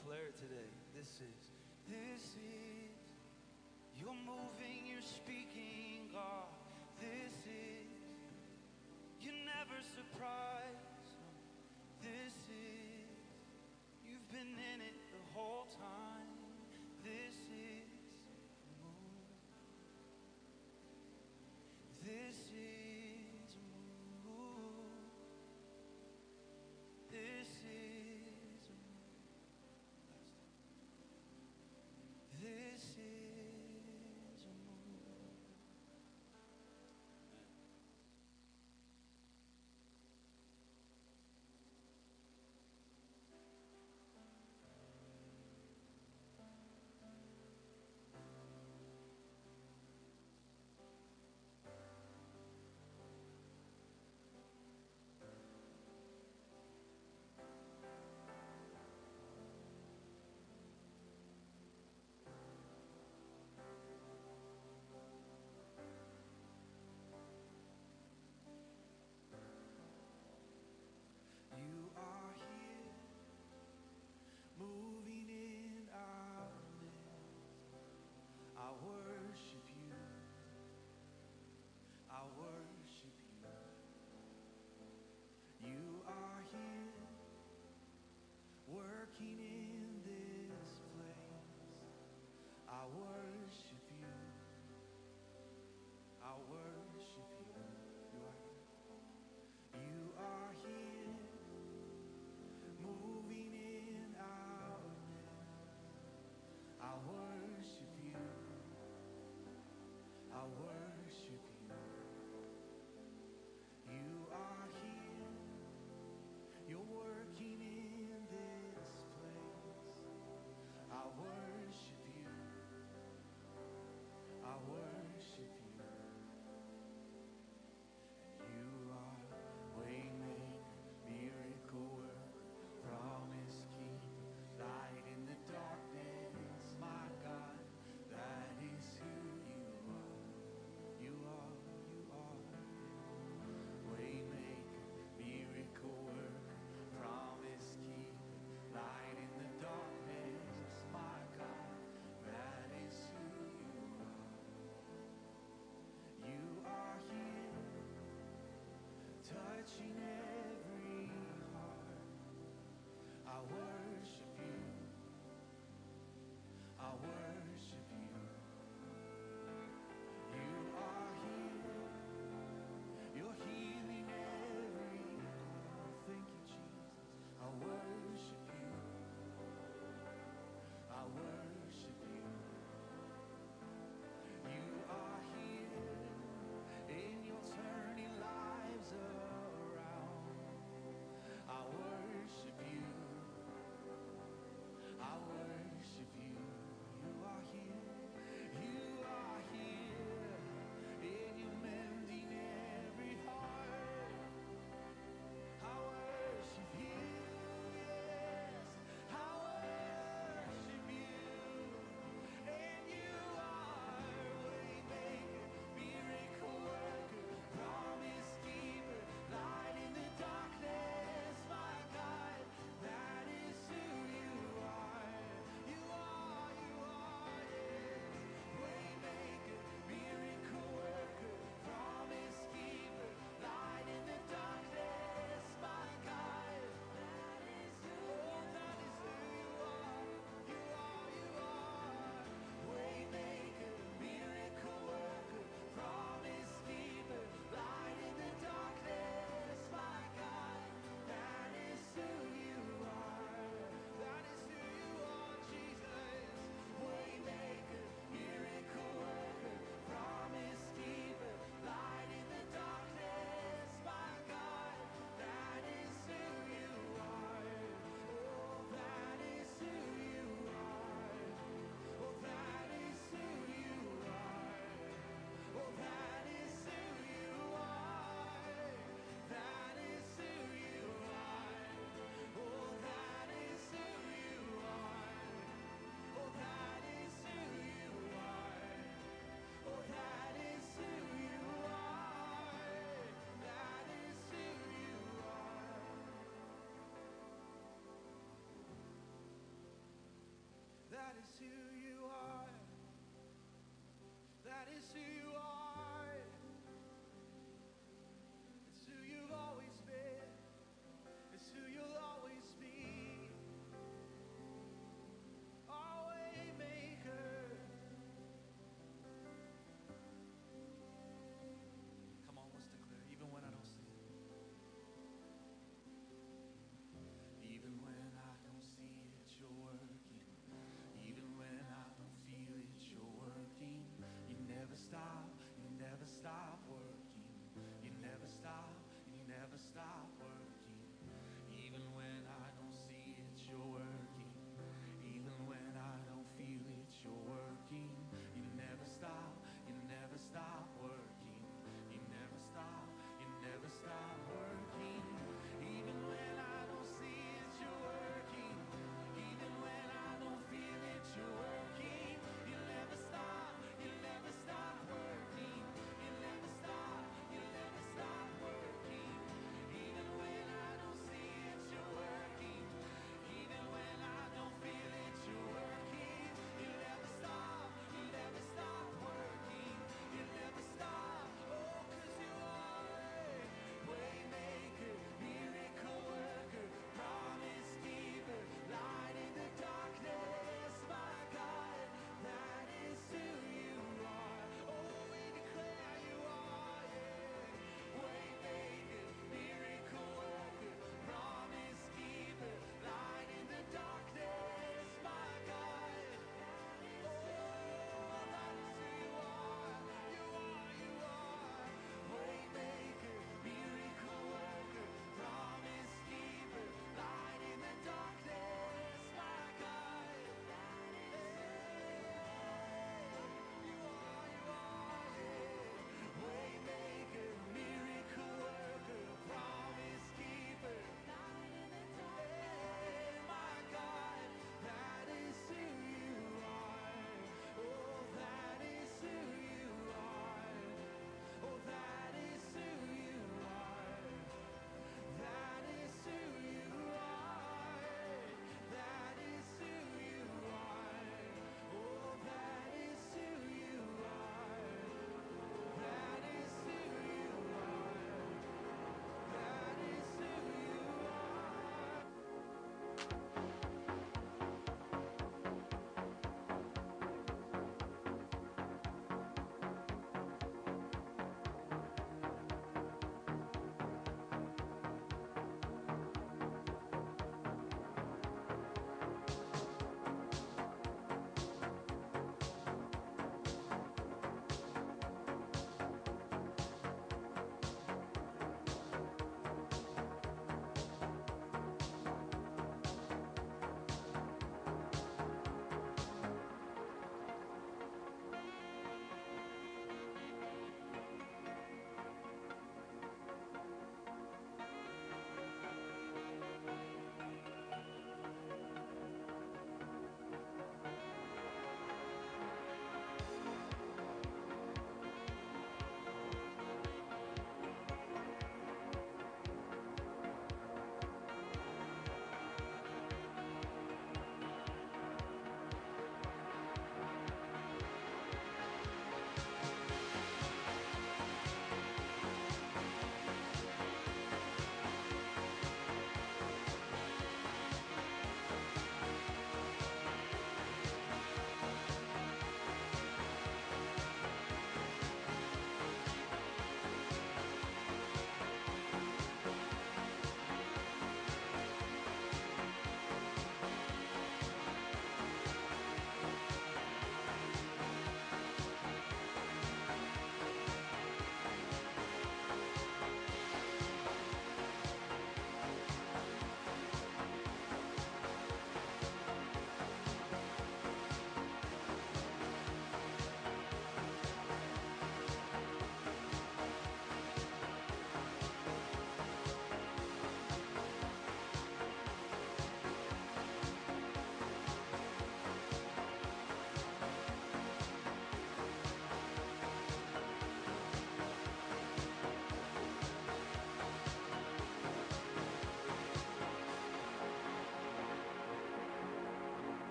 declare it today. This is, you're moving, you're speaking, God. This is, you never surprise. This is, you've been in it the whole time. This is, this is a move. This is a move. This is a move.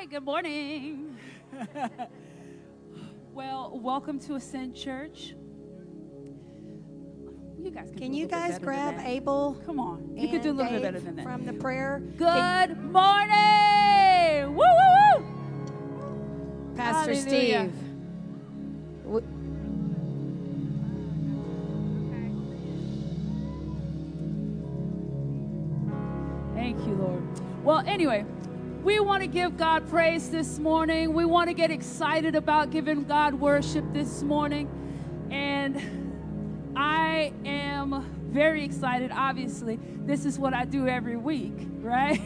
Good morning. Well, welcome to Ascend Church. You guys Can you guys grab Abel? Come on. You can do a little bit better than that. From the prayer. Good morning. Woo, woo, woo. Pastor Hallelujah. Steve. Thank you, Lord. Well, anyway, we want to give God praise this morning. We want to get excited about giving God worship this morning. And I am very excited, obviously. This is what I do every week, right?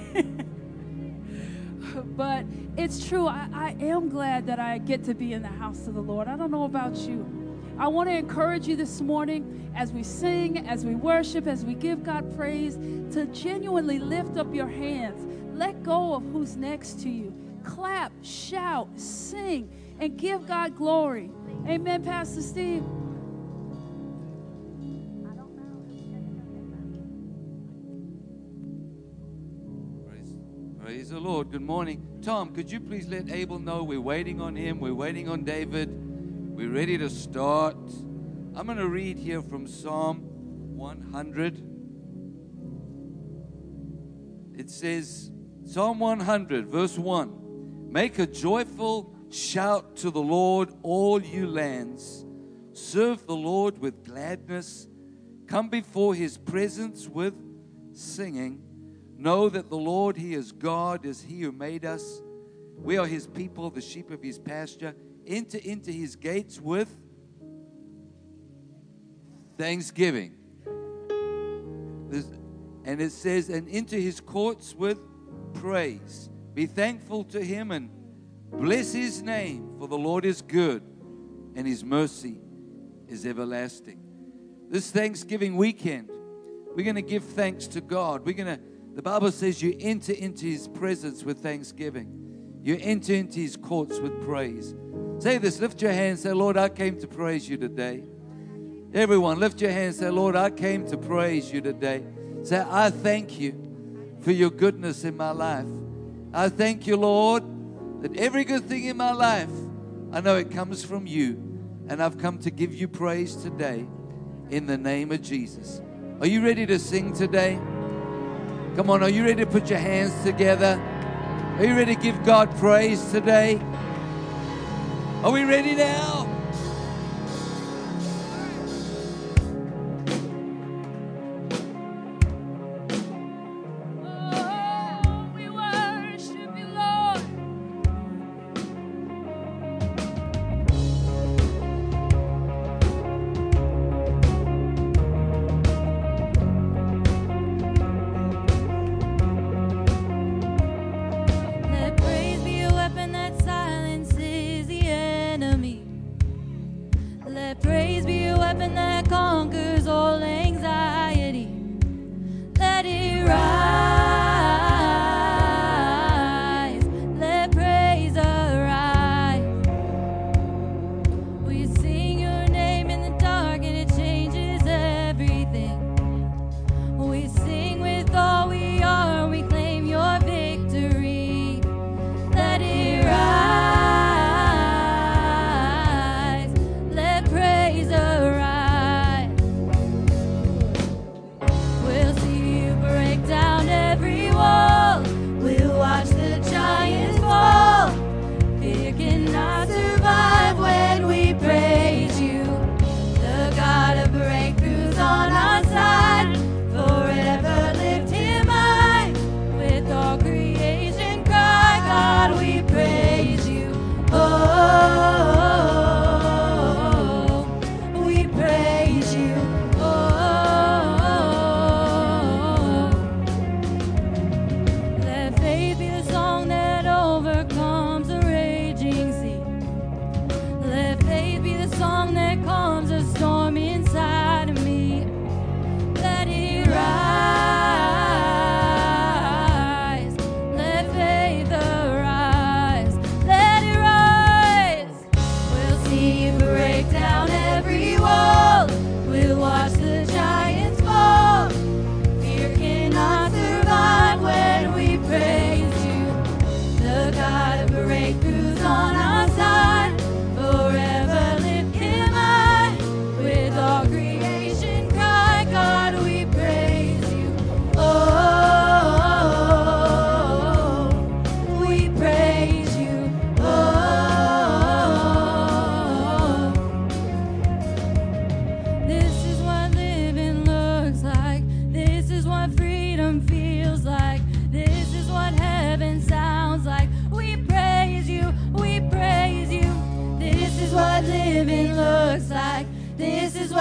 But it's true. I am glad that I get to be in the house of the Lord. I don't know about you. I want to encourage you this morning as we sing, as we worship, as we give God praise, to genuinely lift up your hands. Let go of who's next to you. Clap, shout, sing, and give God glory. Amen, Pastor Steve. Praise the Lord. Good morning. Tom, could you please let Abel know we're waiting on him. We're waiting on David. We're ready to start. I'm going to read here from Psalm 100. It says, Psalm 100, verse 1. Make a joyful shout to the Lord, all you lands. Serve the Lord with gladness. Come before his presence with singing. Know that the Lord, he is God, is he who made us. We are his people, the sheep of his pasture. Enter into his gates with thanksgiving. And it says, and into his courts with praise. Be thankful to him and bless his name, for the Lord is good and his mercy is everlasting. This Thanksgiving weekend, we're going to give thanks to God. The Bible says you enter into his presence with thanksgiving. You enter into his courts with praise. Say this, lift your hands, say, Lord, I came to praise you today. Everyone, lift your hands, say, Lord, I came to praise you today. Say, I thank you for your goodness in my life. I thank you, Lord, that every good thing in my life, I know it comes from you. And I've come to give you praise today in the name of Jesus. Are you ready to sing today? Come on, are you ready to put your hands together? Are you ready to give God praise today? Are we ready now? Oh, we worship you, Lord. Let praise be a weapon that silences the enemy.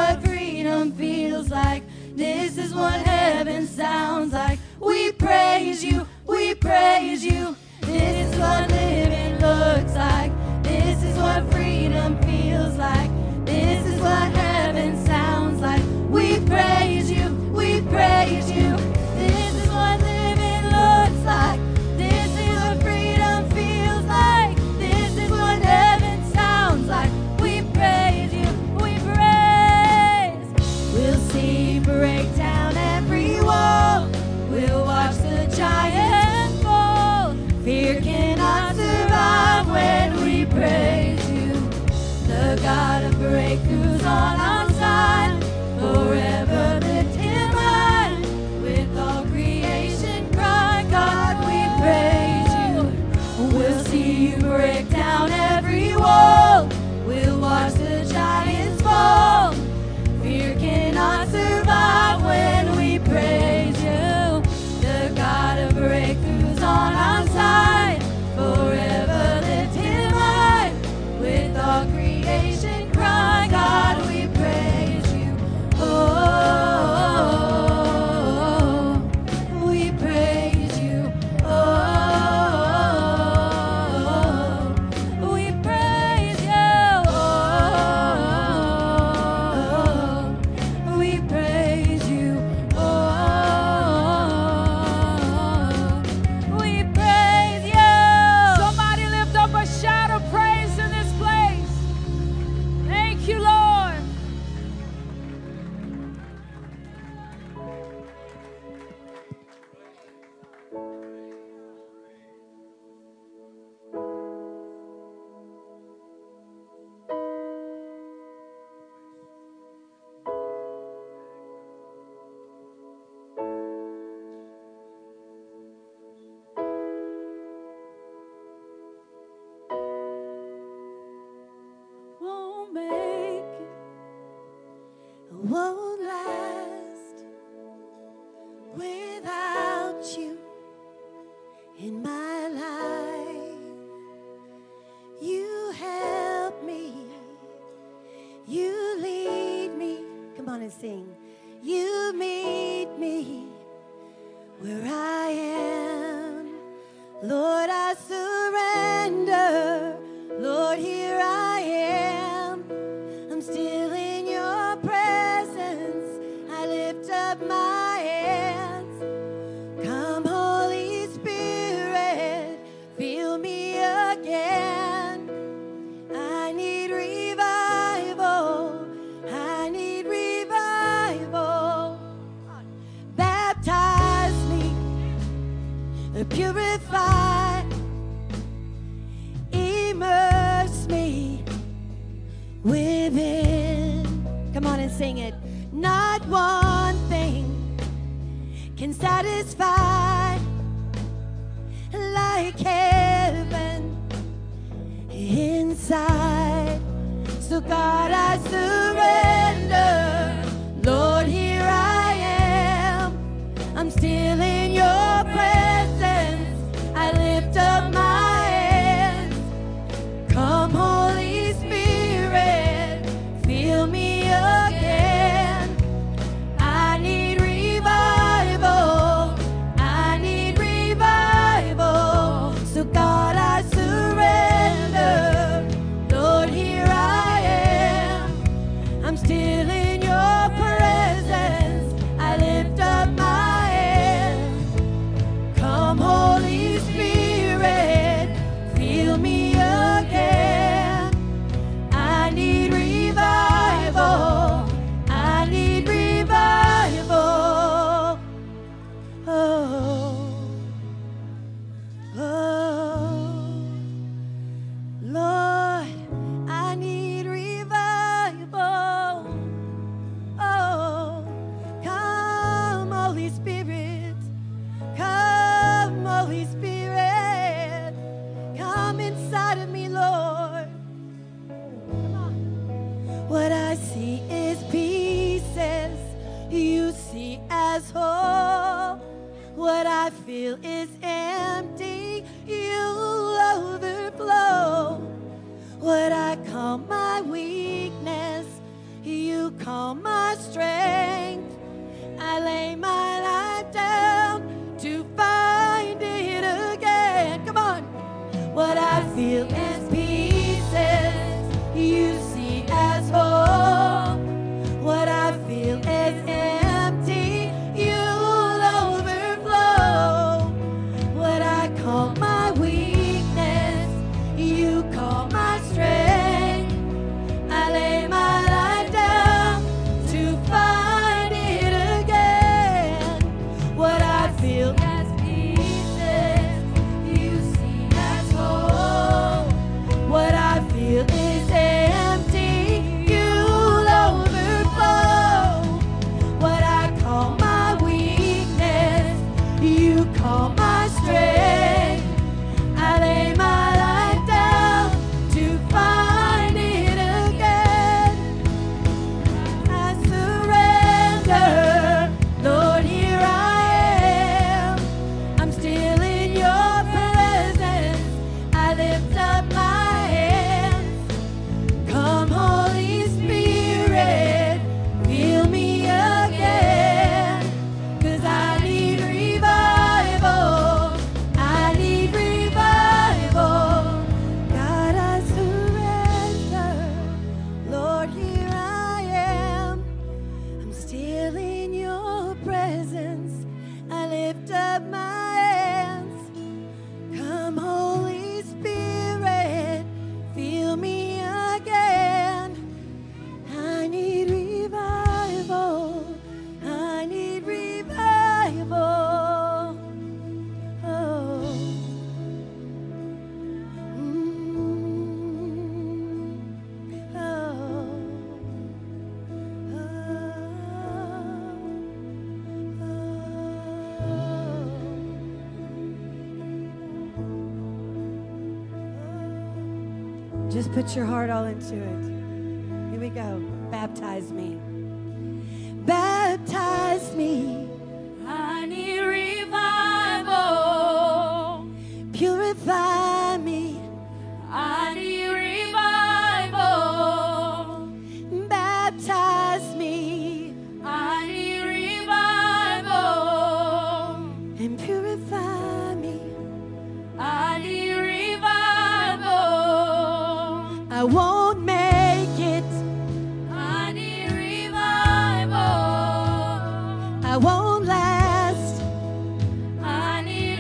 what freedom feels like. This is what heaven sounds like. We praise you, we praise you. This is what living looks like. This is what freedom feels like. This is what heaven sounds like. We praise you, we praise you. This is what living looks like. This is what freedom feels like. This is what heaven sounds like. We praise you, we praise. We'll see break down every wall. We'll watch the giant fall. Fear cannot survive when we praise you. The God of breakthroughs on our side. Forever lift him high. With all creation cry, God, we praise you. We'll see you break down every wall. We'll watch the giants fall. Fear cannot survive when we praise you. The God of breakthroughs on our side. Forever lift him high. With all creation cry, God, we praise you. Oh, we praise you. Oh, we praise you. Oh, we praise you. Oh, we praise you. Somebody lift up a shout of praise in this place. Thank you, Lord. Won't make it, won't last without you in my life. You help me, you lead me. Come on and sing. You meet me where I am. Lord, I surrender. Lord, here I am. I'm still in your presence. I lift up my hands. Come, Holy Spirit, fill me again. I need revival. I need revival. Baptize me, purify, immerse me within. Come on and sing it. Not one thing can satisfy like heaven inside. So God, I surrender. Lord, here I am. I'm still in your presence. I lift up my hands. Come, Holy Spirit, fill me again. I need revival. I need revival. So God, I surrender. Lord, here I am. I'm still in your presence. I lift up my hands. Come, Holy Spirit, fill me again. I need revival. I need revival. Oh, oh, Lord, I need revival. Oh, come, Holy Spirit. Come, Holy Spirit. Come inside of me, Lord. Come on. What I see is pieces. You see as whole. What I feel is empty. You overflow. What I call my weakness, you call my strength. I lay my life down to find it again. Come on. What I feel as pieces, you see as whole. What I feel as empty, you'll overflow. What I call my weakness, you call my strength. I lay my life down to find it again. What I feel as pieces, you see as whole. What I feel is empty, you'll overflow. What I call my weakness, you call my strength. I lay my life down to find it again. I surrender, Lord, here I am. I'm still in your presence. I lift up my hands. Come, Holy Spirit, fill me again. 'Cause I need revival. I need revival. God, I surrender. Lord, here I am. I'm still in your presence. I lift up my hands. Come, Holy Spirit, fill me again. I need revival. I need revival. Oh. Just put your heart all into it. Here we go. Baptize me. Baptize me. I need revival. Purify me. I need revival. Baptize me. I need revival. And purify me. I need revival. I won't make it. I need revival. I won't last. I need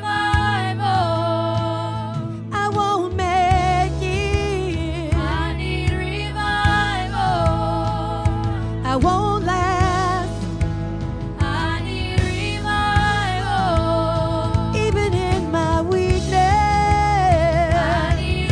revival. I won't make it. I need revival. I won't last. I need revival. Even in my weakness. I need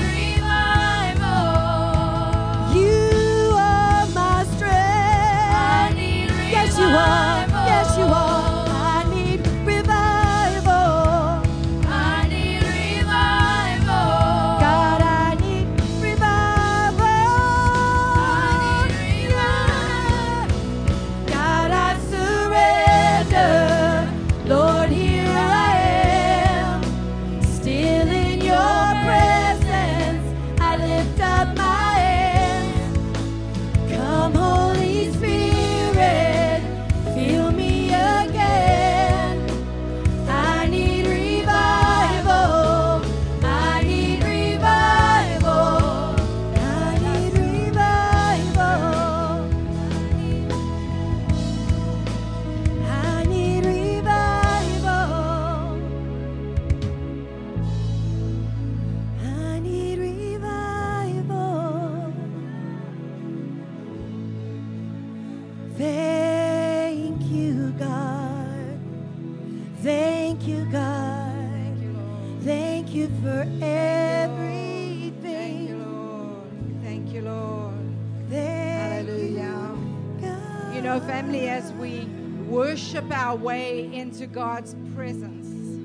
revival. You are my strength. I need revival. Yes, you are. Yes, you are. I need revival. I need revival. God, I need revival. I need revival. God, I surrender. Lord, here I am. Still in your presence. I lift up my hands. Come, Holy Spirit, fill me again. I need revival. I need revival. I need revival. I need revival. I need revival. Thank you, God. Thank you, God. Thank you for everything. Thank you, Lord. Thank you, Lord. Thank Hallelujah. you, God. You know, family, as we worship our way into God's presence,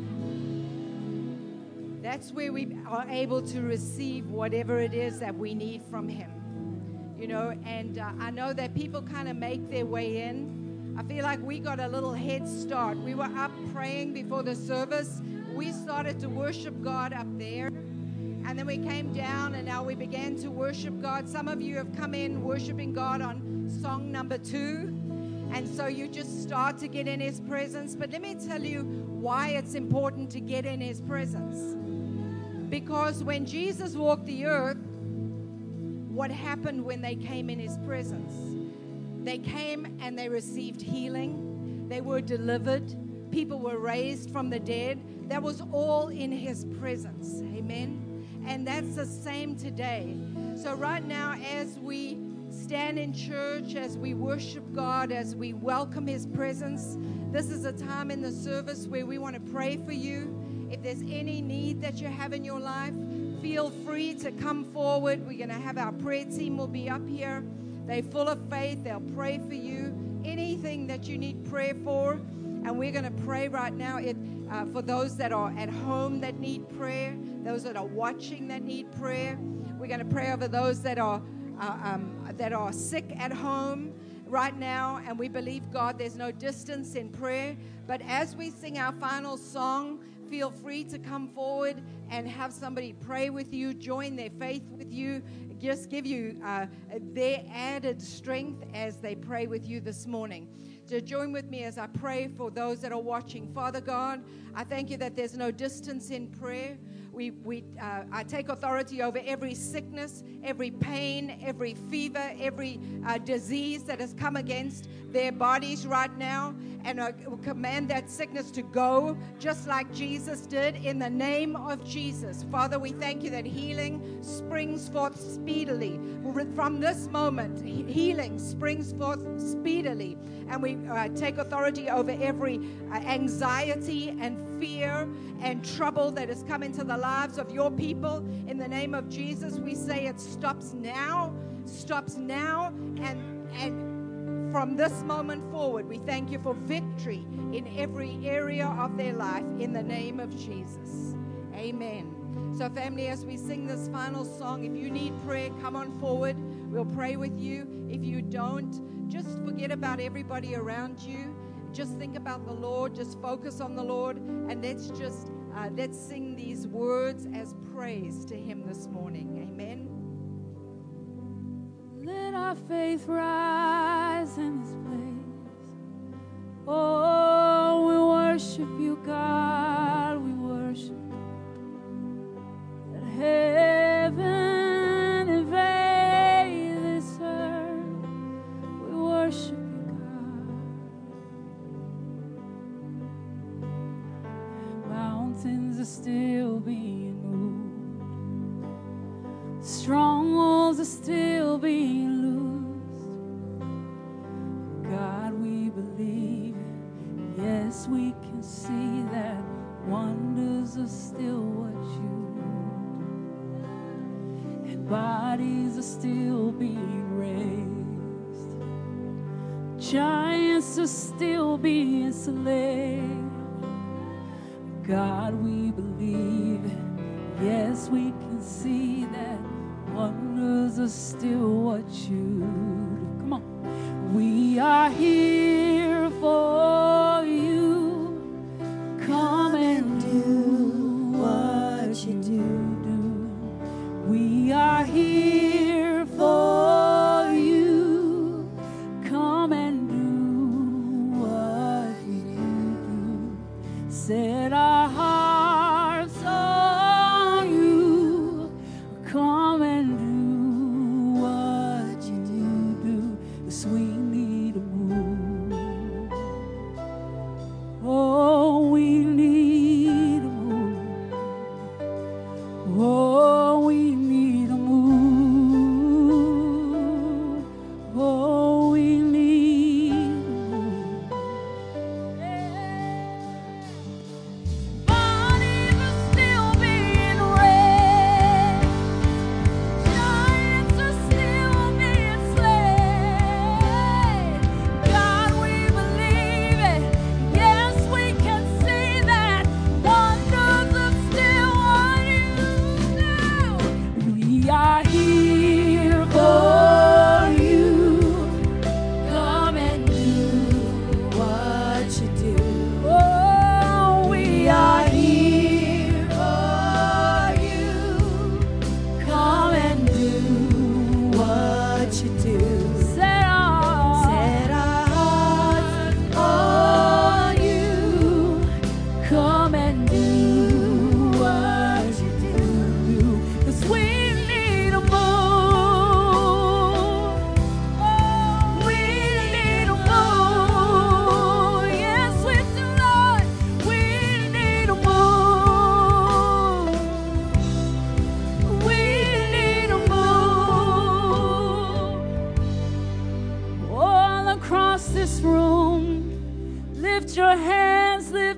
that's where we are able to receive whatever it is that we need from Him. You know, and I know that people kind of make their way in. I feel like we got a little head start. We were up praying before the service. We started to worship God up there. And then we came down and now we began to worship God. Some of you have come in worshiping God on song number 2. And so you just start to get in His presence. But let me tell you why it's important to get in His presence. Because when Jesus walked the earth, what happened when they came in His presence? They came and they received healing. They were delivered. People were raised from the dead. That was all in His presence. Amen. And that's the same today. So right now, as we stand in church, as we worship God, as we welcome His presence, this is a time in the service where we want to pray for you. If there's any need that you have in your life, feel free to come forward. We're going to have our prayer team will be up here. They're full of faith. They'll pray for you. Anything that you need prayer for. And we're going to pray right now for those that are at home that need prayer, those that are watching that need prayer. We're going to pray over those that are sick at home right now. And we believe, God, there's no distance in prayer. But as we sing our final song, feel free to come forward and have somebody pray with you, join their faith with you, just give you their added strength as they pray with you this morning. So join with me as I pray for those that are watching. Father God, I thank you that there's no distance in prayer. I take authority over every sickness, every pain, every fever, every disease that has come against their bodies right now. And I command that sickness to go, just like Jesus did, in the name of Jesus. Father, we thank you that healing springs forth speedily. From this moment, healing springs forth speedily. And we take authority over every anxiety and fear and trouble that has come into the lives of your people. In the name of Jesus, we say it stops now, and from this moment forward, we thank you for victory in every area of their life in the name of Jesus. Amen. So family, as we sing this final song, if you need prayer, come on forward. We'll pray with you. If you don't, just forget about everybody around you. Just think about the Lord. Just focus on the Lord. And let's sing these words as praise to Him this morning. Amen. Let our faith rise in this place. Oh, we worship you, God. We worship you. Let heaven invade this earth. We worship you, God. Mountains are still being moved. Strongholds are still being loosed. God, we believe. Yes, we can see that wonders are still what you do. And bodies are still being raised. Giants are still being slain. God, we believe. Yes, we can see that wonders are still what you do. Come on. We are here for you. Come and do what you do. We are here for you. Come and do what you do. Set our hearts on you. Come and do what you do. 'Cause we need a move. Oh, we need a move. Oh, we need a move.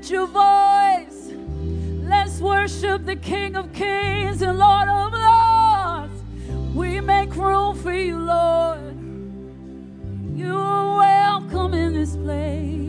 lift your voice. Let's worship the King of Kings and Lord of Lords. We make room for you, Lord. You are welcome in this place.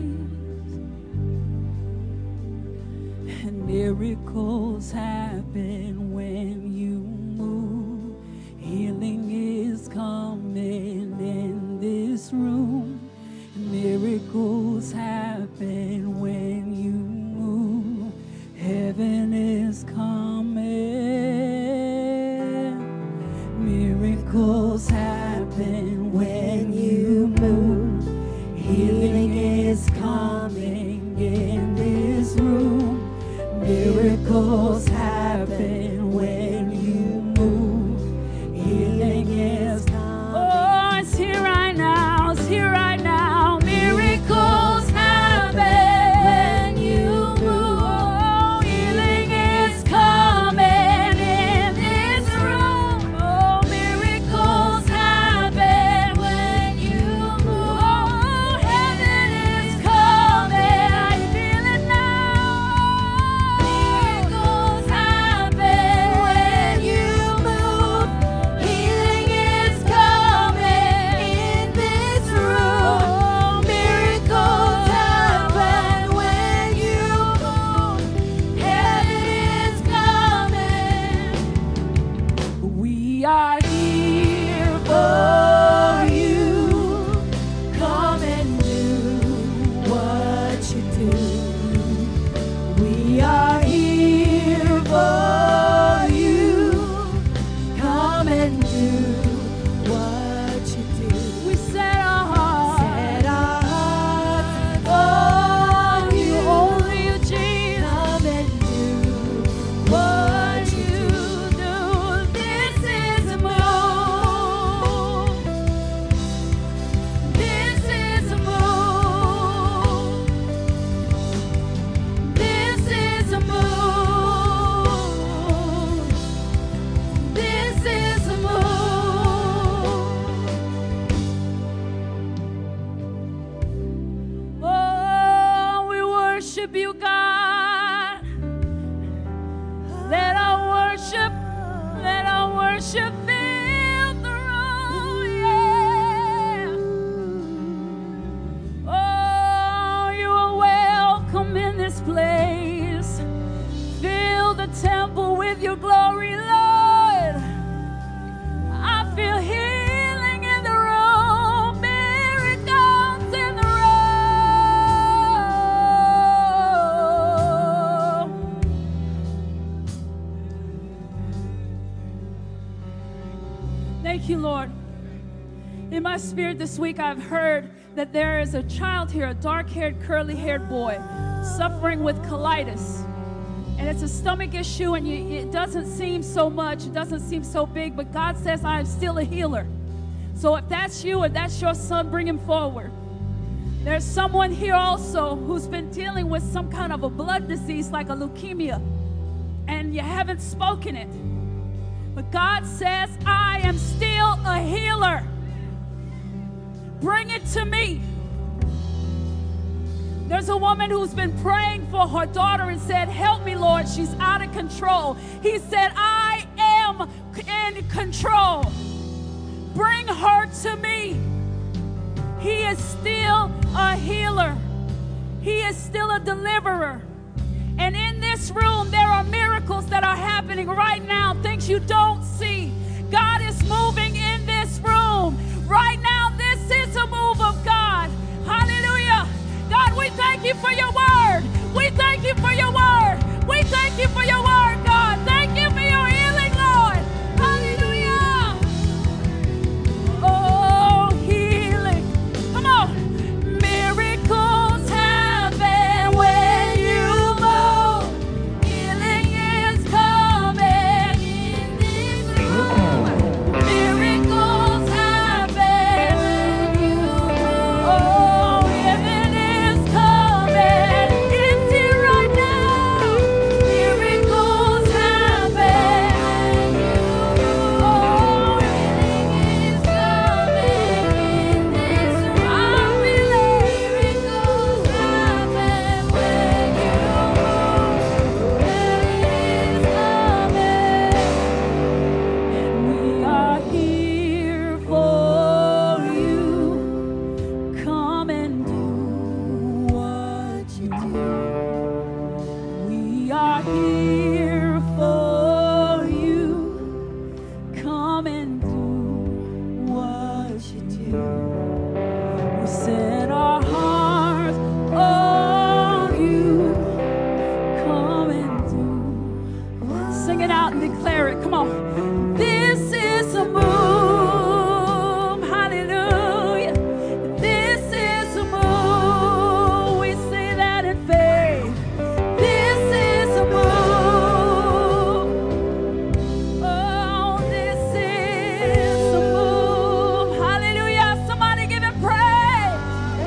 And miracles happen when you move. Healing is coming in this room. Miracles happen when you move. Heaven is coming. Miracles happen when you move. Healing is coming in this room. Miracles happen when you move. Healing is coming. Oh, it's here right now. It's here right now. Miracles happen when you move. Oh, healing is coming in this room. Oh, miracles happen when you move. Oh, heaven is coming. I feel it now. Miracles happen when you move. Healing is coming in this room. Miracles happen when you move. Heaven is coming. We are here for you. Come and do what you do. We are here for you. Come and do what you do. We set our hearts on you. Only you, Jesus. Come and do what you do. This is a move. This is a move. This is a move. This is a move. Oh, we worship you, God. Let our worship fill the room, yeah. Oh, you are welcome in this place. Fill the temple with your glory, Lord. I feel healing in the room, miracles in the room. Thank you, Lord. In my spirit this week, I've heard that there is a child here, a dark-haired, curly-haired boy, suffering with colitis. And it's a stomach issue, and it doesn't seem so much, it doesn't seem so big, but God says, I am still a healer. So if that's you or that's your son, bring him forward. There's someone here also who's been dealing with some kind of a blood disease like a leukemia, and you haven't spoken it. But God says, I am still a healer. Bring it to me. There's a woman who's been praying for her daughter and said, help me, Lord, she's out of control. He said, I am in control. Bring her to me. He is still a healer. He is still a deliverer. And in this room, there are miracles that are happening right now, things you don't see. God is moving in this room. Right now, this is a move of God. Hallelujah. God, we thank you for your word. We thank you for your word. We thank you for your word, God. Thank you for your healing, Lord. Hallelujah. Oh, healing. Come on. Miracles happen when you move. Healing is coming in this room. Miracles happen when you move. Oh, heaven is coming. It's here right now. Miracles come and do what you do. We set our hearts on you. Come and do. Sing it out and declare it. Come on. This is a move. Hallelujah. This is a move. We say that in faith. This is a move. Oh, this is a move. Hallelujah. Somebody give him praise.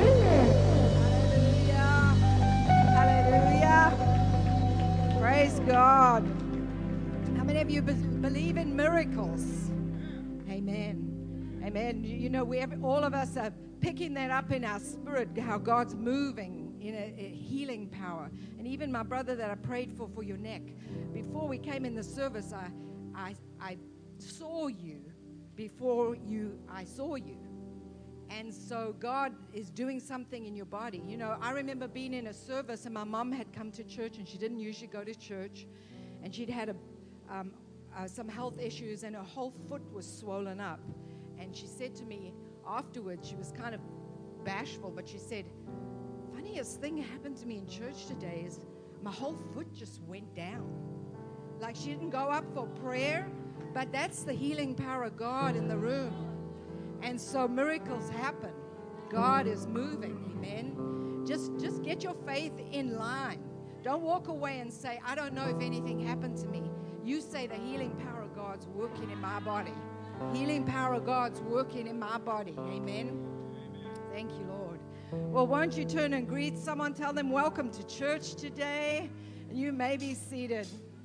Hallelujah. Hallelujah. Praise God. How many of you believe in miracles? Amen. Amen. You know, all of us are picking that up in our spirit, how God's moving in a healing power. And even my brother that I prayed for your neck, before we came in the service, I saw you before I saw you. And so God is doing something in your body. You know, I remember being in a service and my mom had come to church, and she didn't usually go to church. And she'd had some health issues, and her whole foot was swollen up. And she said to me afterwards, she was kind of bashful, but she said, funniest thing happened to me in church today is my whole foot just went down. Like she didn't go up for prayer, but that's the healing power of God in the room. And so miracles happen. God is moving, amen. Just get your faith in line. Don't walk away and say, I don't know if anything happened to me. You say the healing power of God's working in my body. Healing power of God's working in my body. Amen. Thank you, Lord. Well, won't you turn and greet someone? Tell them, welcome to church today. And you may be seated.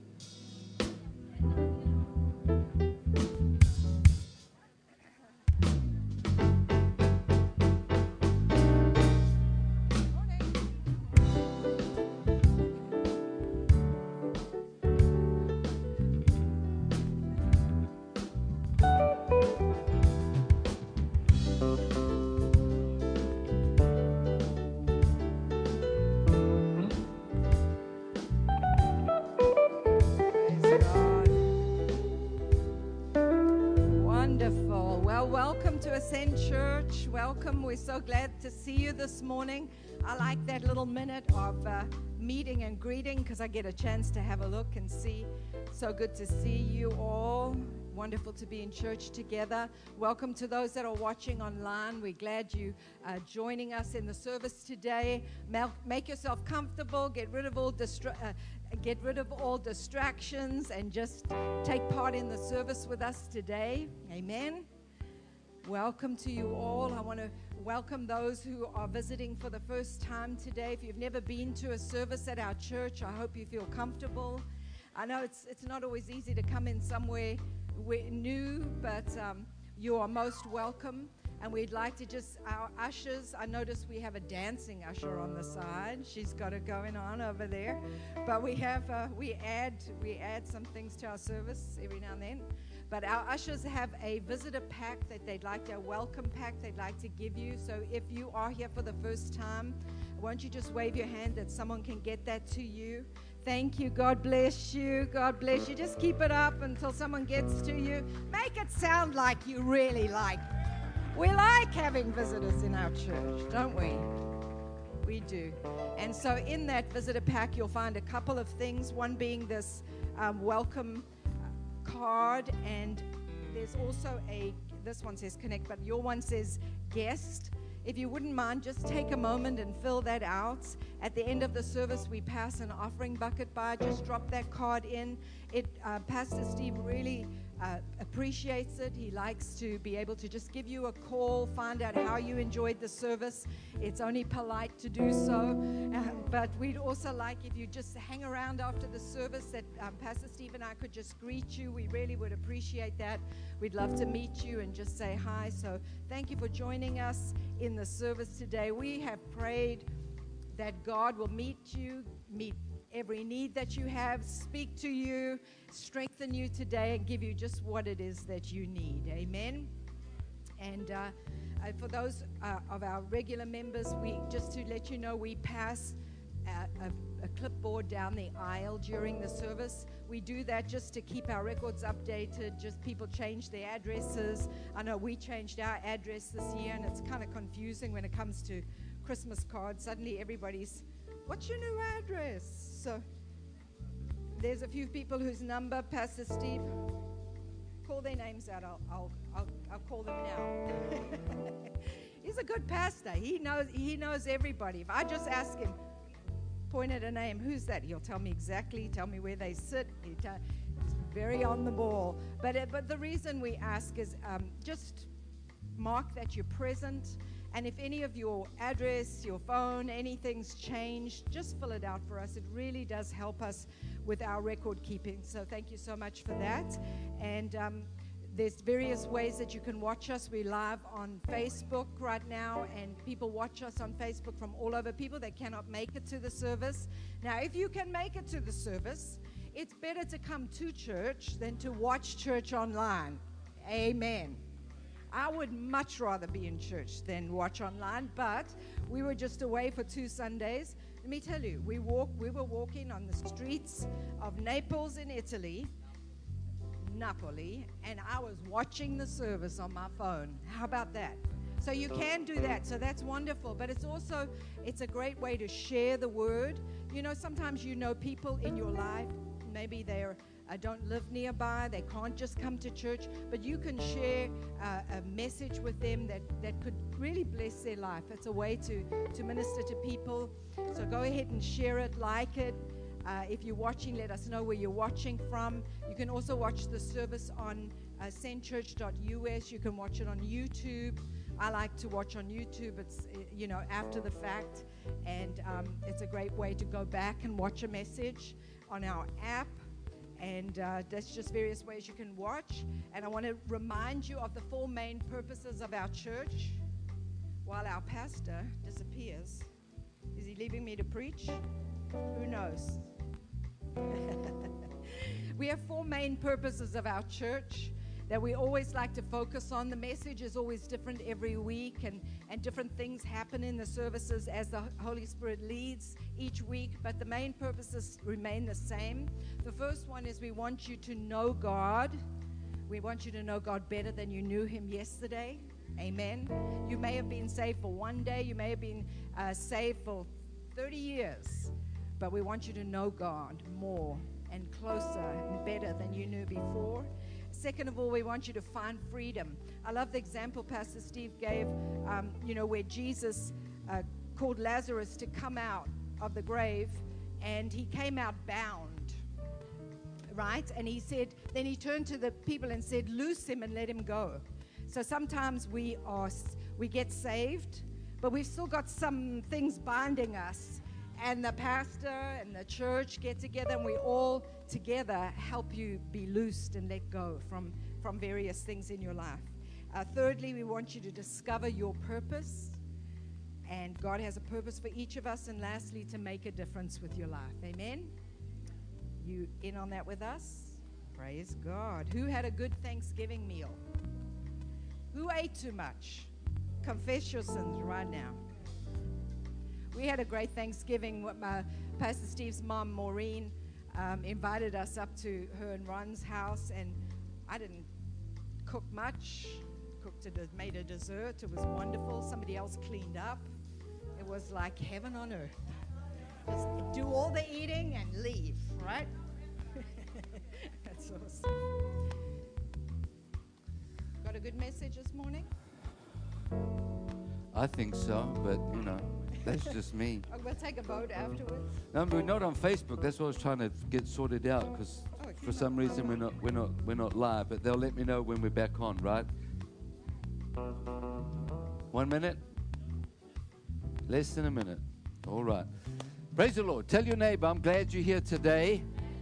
Ascend Church, welcome. We're so glad to see you this morning. I like that little minute of meeting and greeting because I get a chance to have a look and see. So good to see you all. Wonderful to be in church together. Welcome to those that are watching online. We're glad you are joining us in the service today. Make yourself comfortable. Get rid of all distractions and just take part in the service with us today. Amen. Welcome to you all. I want to welcome those who are visiting for the first time today. If you've never been to a service at our church, I hope you feel comfortable. I know it's not always easy to come in somewhere new, but you are most welcome. And we'd like to our ushers, I notice we have a dancing usher on the side. She's got it going on over there. But we add some things to our service every now and then. But our ushers have a visitor pack a welcome pack they'd like to give you. So if you are here for the first time, won't you just wave your hand that someone can get that to you? Thank you. God bless you. God bless you. Just keep it up until someone gets to you. Make it sound like you really like. We like having visitors in our church, don't we? We do. And so in that visitor pack, you'll find a couple of things. One being this welcome card, and there's also this one says connect, but your one says guest. If you wouldn't mind, just take a moment and fill that out. At the end of the service, we pass an offering bucket by. Just drop that card in. Pastor Steve really appreciates it. He likes to be able to just give you a call, find out how you enjoyed the service. It's only polite to do so. But we'd also like if you just hang around after the service that Pastor Steve and I could just greet you. We really would appreciate that. We'd love to meet you and just say hi. So thank you for joining us in the service today. We have prayed that God will meet every need that you have, speak to you, strengthen you today, and give you just what it is that you need. Amen. And for those of our regular members, just to let you know, we pass a clipboard down the aisle during the service. We do that just to keep our records updated. Just people change their addresses. I know we changed our address this year, and it's kind of confusing when it comes to Christmas cards. Suddenly everybody's, what's your new address? So there's a few people whose number, Pastor Steve, call their names out. I'll call them now. He's a good pastor. He knows everybody. If I just ask him, point at a name, who's that? He'll tell me exactly, tell me where they sit. He's very on the ball. But the reason we ask is just mark that you're present. And if any of your address, your phone, anything's changed, just fill it out for us. It really does help us with our record keeping. So thank you so much for that. And there's various ways that you can watch us. We're live on Facebook right now, and people watch us on Facebook from all over. People that cannot make it to the service. Now, if you can make it to the service, it's better to come to church than to watch church online. Amen. I would much rather be in church than watch online, but we were just away for 2 Sundays. Let me tell you, we were walking on the streets of Naples in Italy, Napoli, and I was watching the service on my phone. How about that? So you can do that. So that's wonderful. But it's a great way to share the word. You know, sometimes you know people in your life, maybe they're don't live nearby, they can't just come to church, but you can share a message with them that could really bless their life. It's a way to minister to people. So go ahead and share it, like it. If you're watching, let us know where you're watching from. You can also watch the service on sendchurch.us. You can watch it on YouTube. I like to watch on YouTube. It's, after the fact. And it's a great way to go back and watch a message on our app. And that's just various ways you can watch. And I want to remind you of the 4 main purposes of our church while our pastor disappears. Is he leaving me to preach? Who knows? We have 4 main purposes of our church that we always like to focus on. The message is always different every week, and different things happen in the services as the Holy Spirit leads each week, but the main purposes remain the same. The first one is we want you to know God. We want you to know God better than you knew Him yesterday. Amen. You may have been saved for one day. You may have been saved for 30 years. But we want you to know God more and closer and better than you knew before. Second of all, we want you to find freedom. I love the example Pastor Steve gave, where Jesus called Lazarus to come out of the grave, and he came out bound, right? And he said, then he turned to the people and said, loose him and let him go. So sometimes we get saved, but we've still got some things binding us. And the pastor and the church get together, and we all together help you be loosed and let go from various things in your life. Thirdly, we want you to discover your purpose. And God has a purpose for each of us. And lastly, to make a difference with your life. Amen? You in on that with us? Praise God. Who had a good Thanksgiving meal? Who ate too much? Confess your sins right now. We had a great Thanksgiving. Pastor Steve's mom, Maureen, invited us up to her and Ron's house, and I didn't cook much. Made a dessert. It was wonderful. Somebody else cleaned up. It was like heaven on earth. Just do all the eating and leave, right? That's awesome. Got a good message this morning? I think so, but that's just me. We'll take a vote afterwards. No, we're not on Facebook. That's what I was trying to get sorted out, because for some reason we're not live. But they'll let me know when we're back on, right? 1 minute? Less than a minute. All right. Praise the Lord. Tell your neighbor, I'm glad you're here today.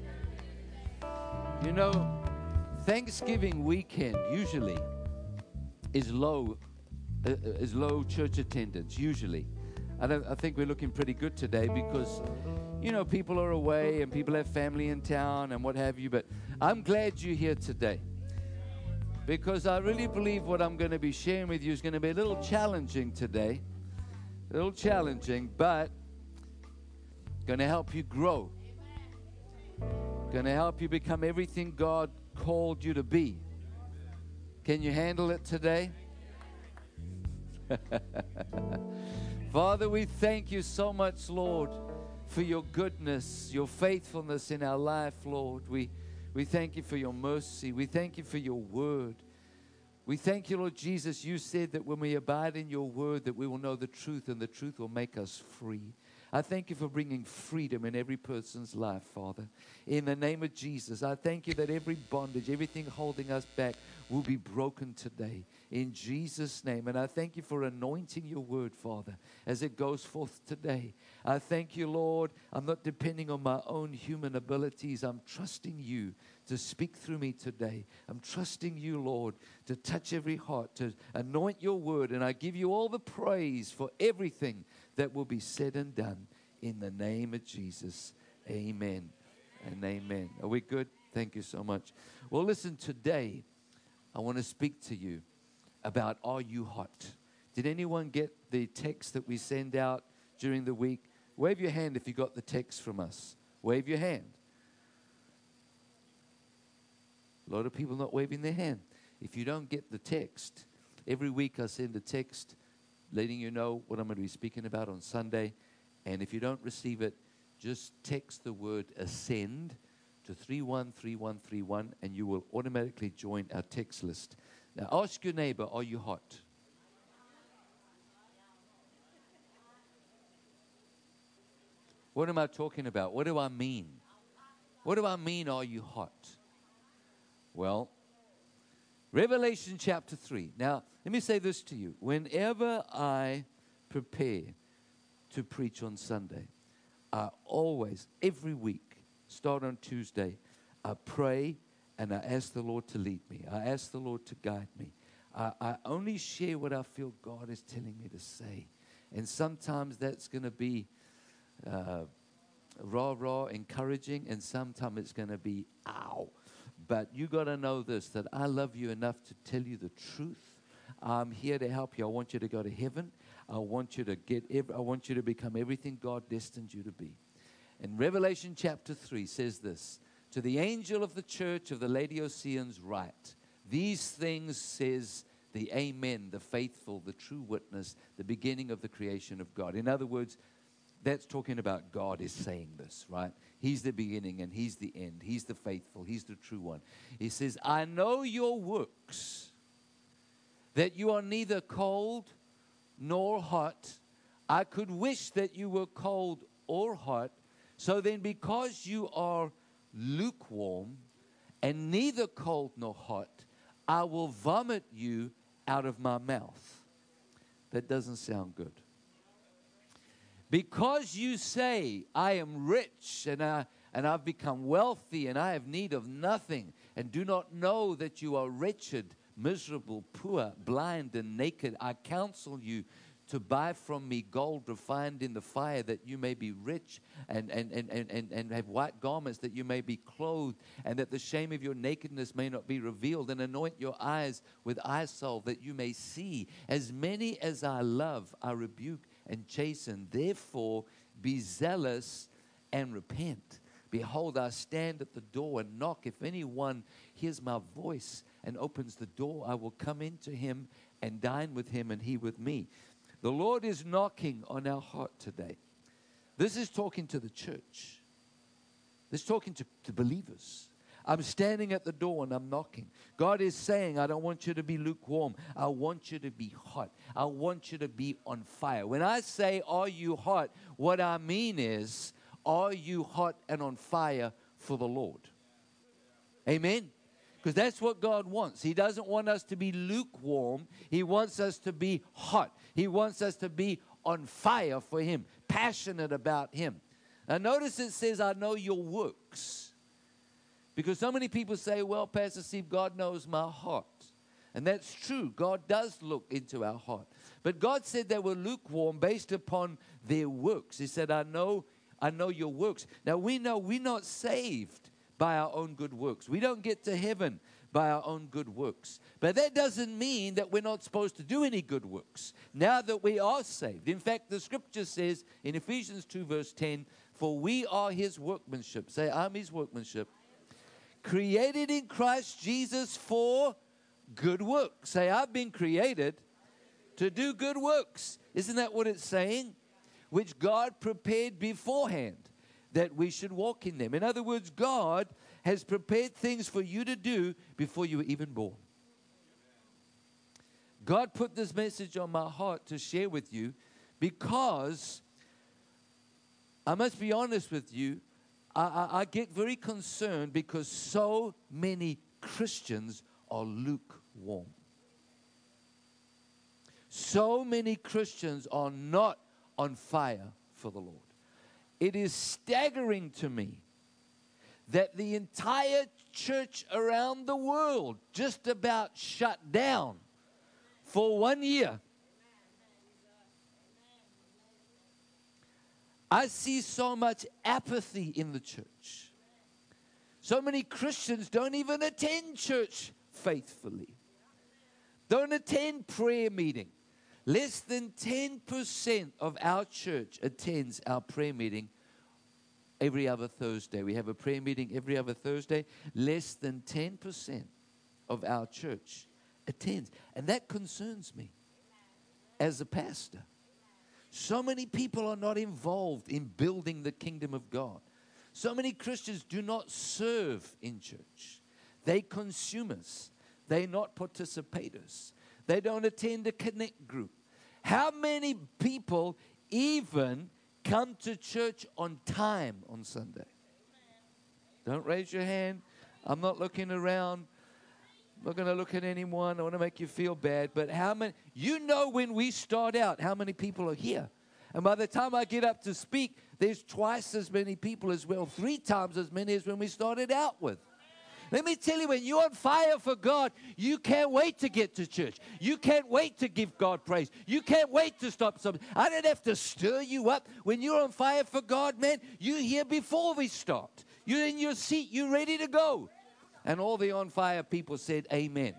Thanksgiving weekend usually is low church attendance, usually. I think we're looking pretty good today because, people are away and people have family in town and what have you. But I'm glad you're here today, because I really believe what I'm going to be sharing with you is going to be a little challenging today. A little challenging, but Going to help you grow. Going to help you become everything God called you to be. Can you handle it today? Father, we thank you so much, Lord, for your goodness, your faithfulness in our life, Lord. We thank you for your mercy. We thank you for your word. We thank you, Lord Jesus. You said that when we abide in your word, that we will know the truth, and the truth will make us free. I thank you for bringing freedom in every person's life, Father. In the name of Jesus, I thank you that every bondage, everything holding us back will be broken today. In Jesus' name. And I thank you for anointing your word, Father, as it goes forth today. I thank you, Lord. I'm not depending on my own human abilities. I'm trusting you to speak through me today. I'm trusting you, Lord, to touch every heart, to anoint your word. And I give you all the praise for everything that will be said and done in the name of Jesus. Amen and amen. Are we good? Thank you so much. Well, listen, today I want to speak to you about Are You Hot? Did anyone get the text that we send out during the week? Wave your hand if you got the text from us. Wave your hand. A lot of people not waving their hand. If you don't get the text, every week I send a text letting you know what I'm going to be speaking about on Sunday. And if you don't receive it, just text the word ASCEND to 313131 and you will automatically join our text list. Now ask your neighbor, are you hot? What am I talking about? What do I mean? What do I mean, are you hot? Well, Revelation chapter 3. Now, let me say this to you. Whenever I prepare to preach on Sunday, I always, every week, start on Tuesday, I pray and I ask the Lord to lead me. I ask the Lord to guide me. I only share what I feel God is telling me to say. And sometimes that's going to be rah, encouraging, and sometimes it's going to be ow. But you got to know this, that I love you enough to tell you the truth. I'm here to help you. I want you to go to heaven. I want you to become everything God destined you to be. And Revelation chapter 3 says this, to the angel of the church of the Laodiceans write, these things says the Amen, the faithful, the true witness, the beginning of the creation of God. In other words, that's talking about God is saying this, right? He's the beginning and he's the end. He's the faithful. He's the true one. He says, I know your works, that you are neither cold nor hot. I could wish that you were cold or hot. So then because you are lukewarm and neither cold nor hot, I will vomit you out of my mouth. That doesn't sound good. Because you say, I am rich and I've become wealthy and I have need of nothing, and do not know that you are wretched, miserable, poor, blind, and naked, I counsel you to buy from me gold refined in the fire, that you may be rich, and have white garments, that you may be clothed, and that the shame of your nakedness may not be revealed, and anoint your eyes with eye salve, that you may see. As many as I love, I rebuke and chasten. Therefore, be zealous and repent. Behold, I stand at the door and knock. If anyone hears my voice and opens the door, I will come into him and dine with him and he with me. The Lord is knocking on our heart today. This is talking to the church. This is talking to believers. I'm standing at the door and I'm knocking. God is saying, I don't want you to be lukewarm. I want you to be hot. I want you to be on fire. When I say, are you hot? What I mean is, are you hot and on fire for the Lord? Amen? Because that's what God wants. He doesn't want us to be lukewarm. He wants us to be hot. He wants us to be on fire for Him, passionate about Him. Now notice it says, I know your works. Because so many people say, well, Pastor Steve, God knows my heart. And that's true. God does look into our heart. But God said they were lukewarm based upon their works. He said, I know your works. Now we know we're not saved by our own good works. We don't get to heaven by our own good works. But that doesn't mean that we're not supposed to do any good works now that we are saved. In fact, the scripture says in Ephesians 2 verse 10, For we are his workmanship. Say, I'm his workmanship. Created in Christ Jesus for good works. Say, I've been created to do good works. Isn't that what it's saying? Which God prepared beforehand that we should walk in them. In other words, God has prepared things for you to do before you were even born. God put this message on my heart to share with you because I must be honest with you, I get very concerned because so many Christians are lukewarm. So many Christians are not on fire for the Lord. It is staggering to me that the entire church around the world just about shut down for 1 year. I see so much apathy in the church. So many Christians don't even attend church faithfully. Don't attend prayer meeting. Less than 10% of our church attends our prayer meeting every other Thursday. We have a prayer meeting every other Thursday. Less than 10% of our church attends. And that concerns me as a pastor. So many people are not involved in building the kingdom of God. So many Christians do not serve in church. They consumers. They're not participators. They don't attend a connect group. How many people even come to church on time on Sunday? Don't raise your hand. I'm not looking around. I'm not going to look at anyone. I want to make you feel bad. But how many, you know when we start out, how many people are here. And by the time I get up to speak, there's twice as many people as well, 3 times as many as when we started out with. Let me tell you, when you're on fire for God, you can't wait to get to church. You can't wait to give God praise. You can't wait to stop something. I don't have to stir you up. When you're on fire for God, man, you're here before we start. You're in your seat. You're ready to go. And all the on fire people said, amen.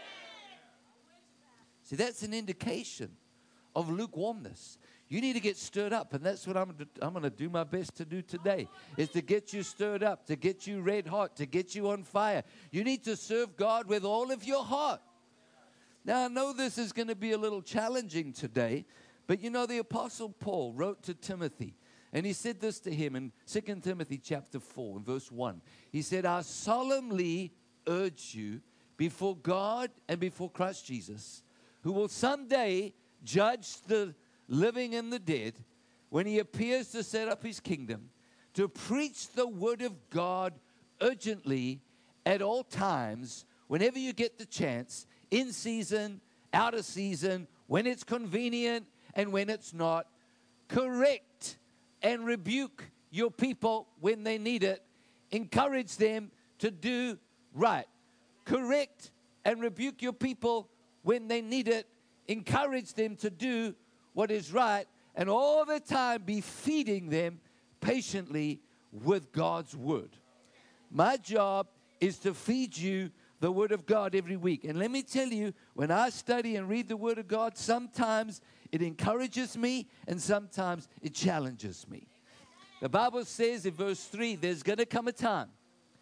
See, that's an indication of lukewarmness. You need to get stirred up, and that's what I'm going to do my best to do today, is to get you stirred up, to get you red hot, to get you on fire. You need to serve God with all of your heart. Now, I know this is going to be a little challenging today, but you know, the Apostle Paul wrote to Timothy, and he said this to him in 2 Timothy chapter 4, in verse 1. He said, I solemnly urge you before God and before Christ Jesus, who will someday judge the living and the dead, when he appears to set up his kingdom, to preach the word of God urgently at all times, whenever you get the chance, in season, out of season, when it's convenient and when it's not. Correct and rebuke your people when they need it. Encourage them to do right. Correct and rebuke your people when they need it. Encourage them to do what is right, and all the time be feeding them patiently with God's word. My job is to feed you the word of God every week. And let me tell you, when I study and read the word of God, sometimes it encourages me and sometimes it challenges me. The Bible says in verse 3, there's going to come a time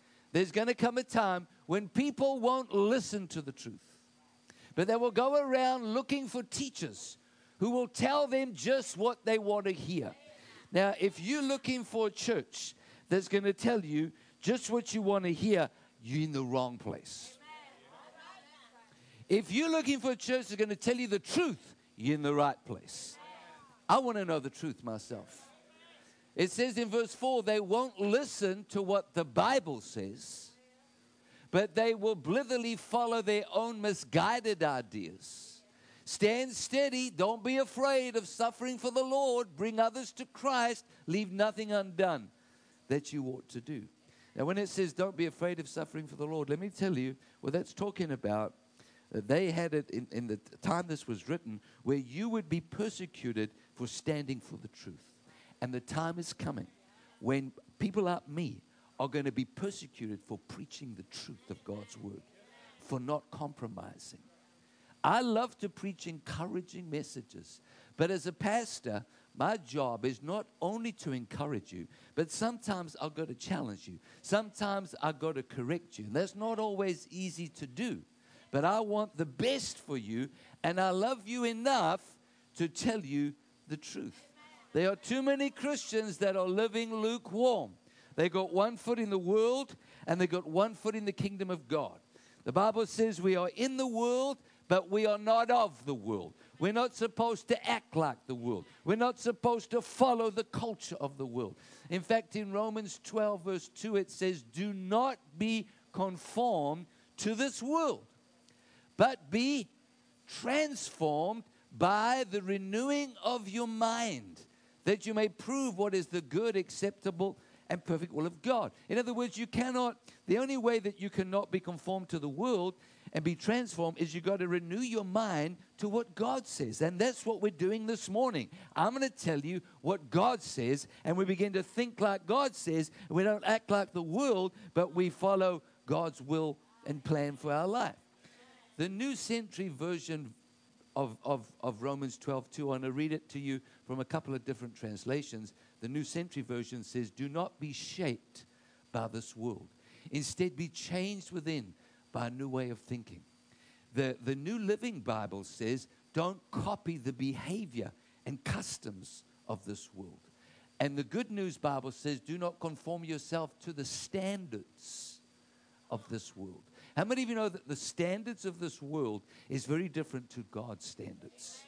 when people won't listen to the truth, but they will go around looking for teachers who will tell them just what they want to hear. Now, if you're looking for a church that's going to tell you just what you want to hear, you're in the wrong place. If you're looking for a church that's going to tell you the truth, you're in the right place. I want to know the truth myself. It says in verse 4, they won't listen to what the Bible says, but they will blithely follow their own misguided ideas. Stand steady. Don't be afraid of suffering for the Lord. Bring others to Christ. Leave nothing undone that you ought to do. Now, when it says don't be afraid of suffering for the Lord, let me tell you, well, that's talking about they had it in the time this was written, where you would be persecuted for standing for the truth. And the time is coming when people like me are going to be persecuted for preaching the truth of God's word, for not compromising. I love to preach encouraging messages, but as a pastor, my job is not only to encourage you, but sometimes I've got to challenge you. Sometimes I've got to correct you. And that's not always easy to do. But I want the best for you, and I love you enough to tell you the truth. There are too many Christians that are living lukewarm. They got one foot in the world, and they got one foot in the kingdom of God. The Bible says we are in the world, but we are not of the world. We're not supposed to act like the world. We're not supposed to follow the culture of the world. In fact, in Romans 12, verse 2, it says, do not be conformed to this world, but be transformed by the renewing of your mind, that you may prove what is the good, acceptable, and perfect will of God. In other words, the only way that you cannot be conformed to the world and be transformed is you got to renew your mind to what God says. And that's what we're doing this morning. I'm going to tell you what God says, and we begin to think like God says. We don't act like the world, but we follow God's will and plan for our life. The New Century Version of Romans 12:2, I want to read it to you from a couple of different translations. The New Century Version says, do not be shaped by this world. Instead, be changed within by a new way of thinking. The New Living Bible says, don't copy the behavior and customs of this world. And the Good News Bible says, do not conform yourself to the standards of this world. How many of you know that the standards of this world is very different to God's standards?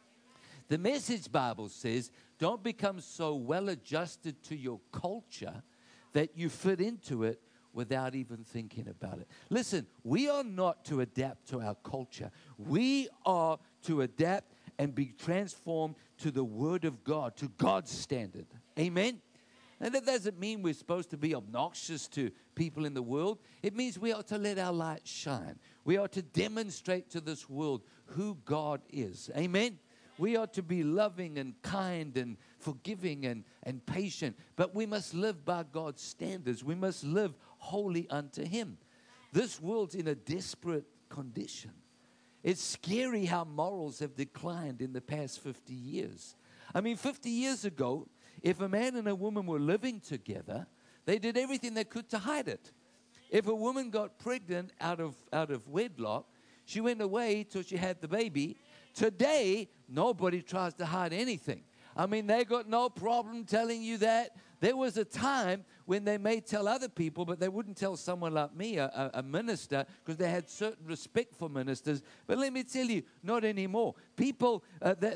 The Message Bible says, don't become so well adjusted to your culture that you fit into it without even thinking about it. Listen, we are not to adapt to our culture. We are to adapt and be transformed to the Word of God, to God's standard. Amen? And that doesn't mean we're supposed to be obnoxious to people in the world. It means we are to let our light shine. We are to demonstrate to this world who God is. Amen? We are to be loving and kind and forgiving and patient. But we must live by God's standards. We must live holy unto Him. This world's in a desperate condition. It's scary how morals have declined in the past 50 years. I mean, 50 years ago, if a man and a woman were living together, they did everything they could to hide it. If a woman got pregnant out of wedlock, she went away till she had the baby. Today, nobody tries to hide anything. I mean, they got no problem telling you that. There was a time when they may tell other people, but they wouldn't tell someone like me, a minister, because they had certain respect for ministers. But let me tell you, not anymore. People,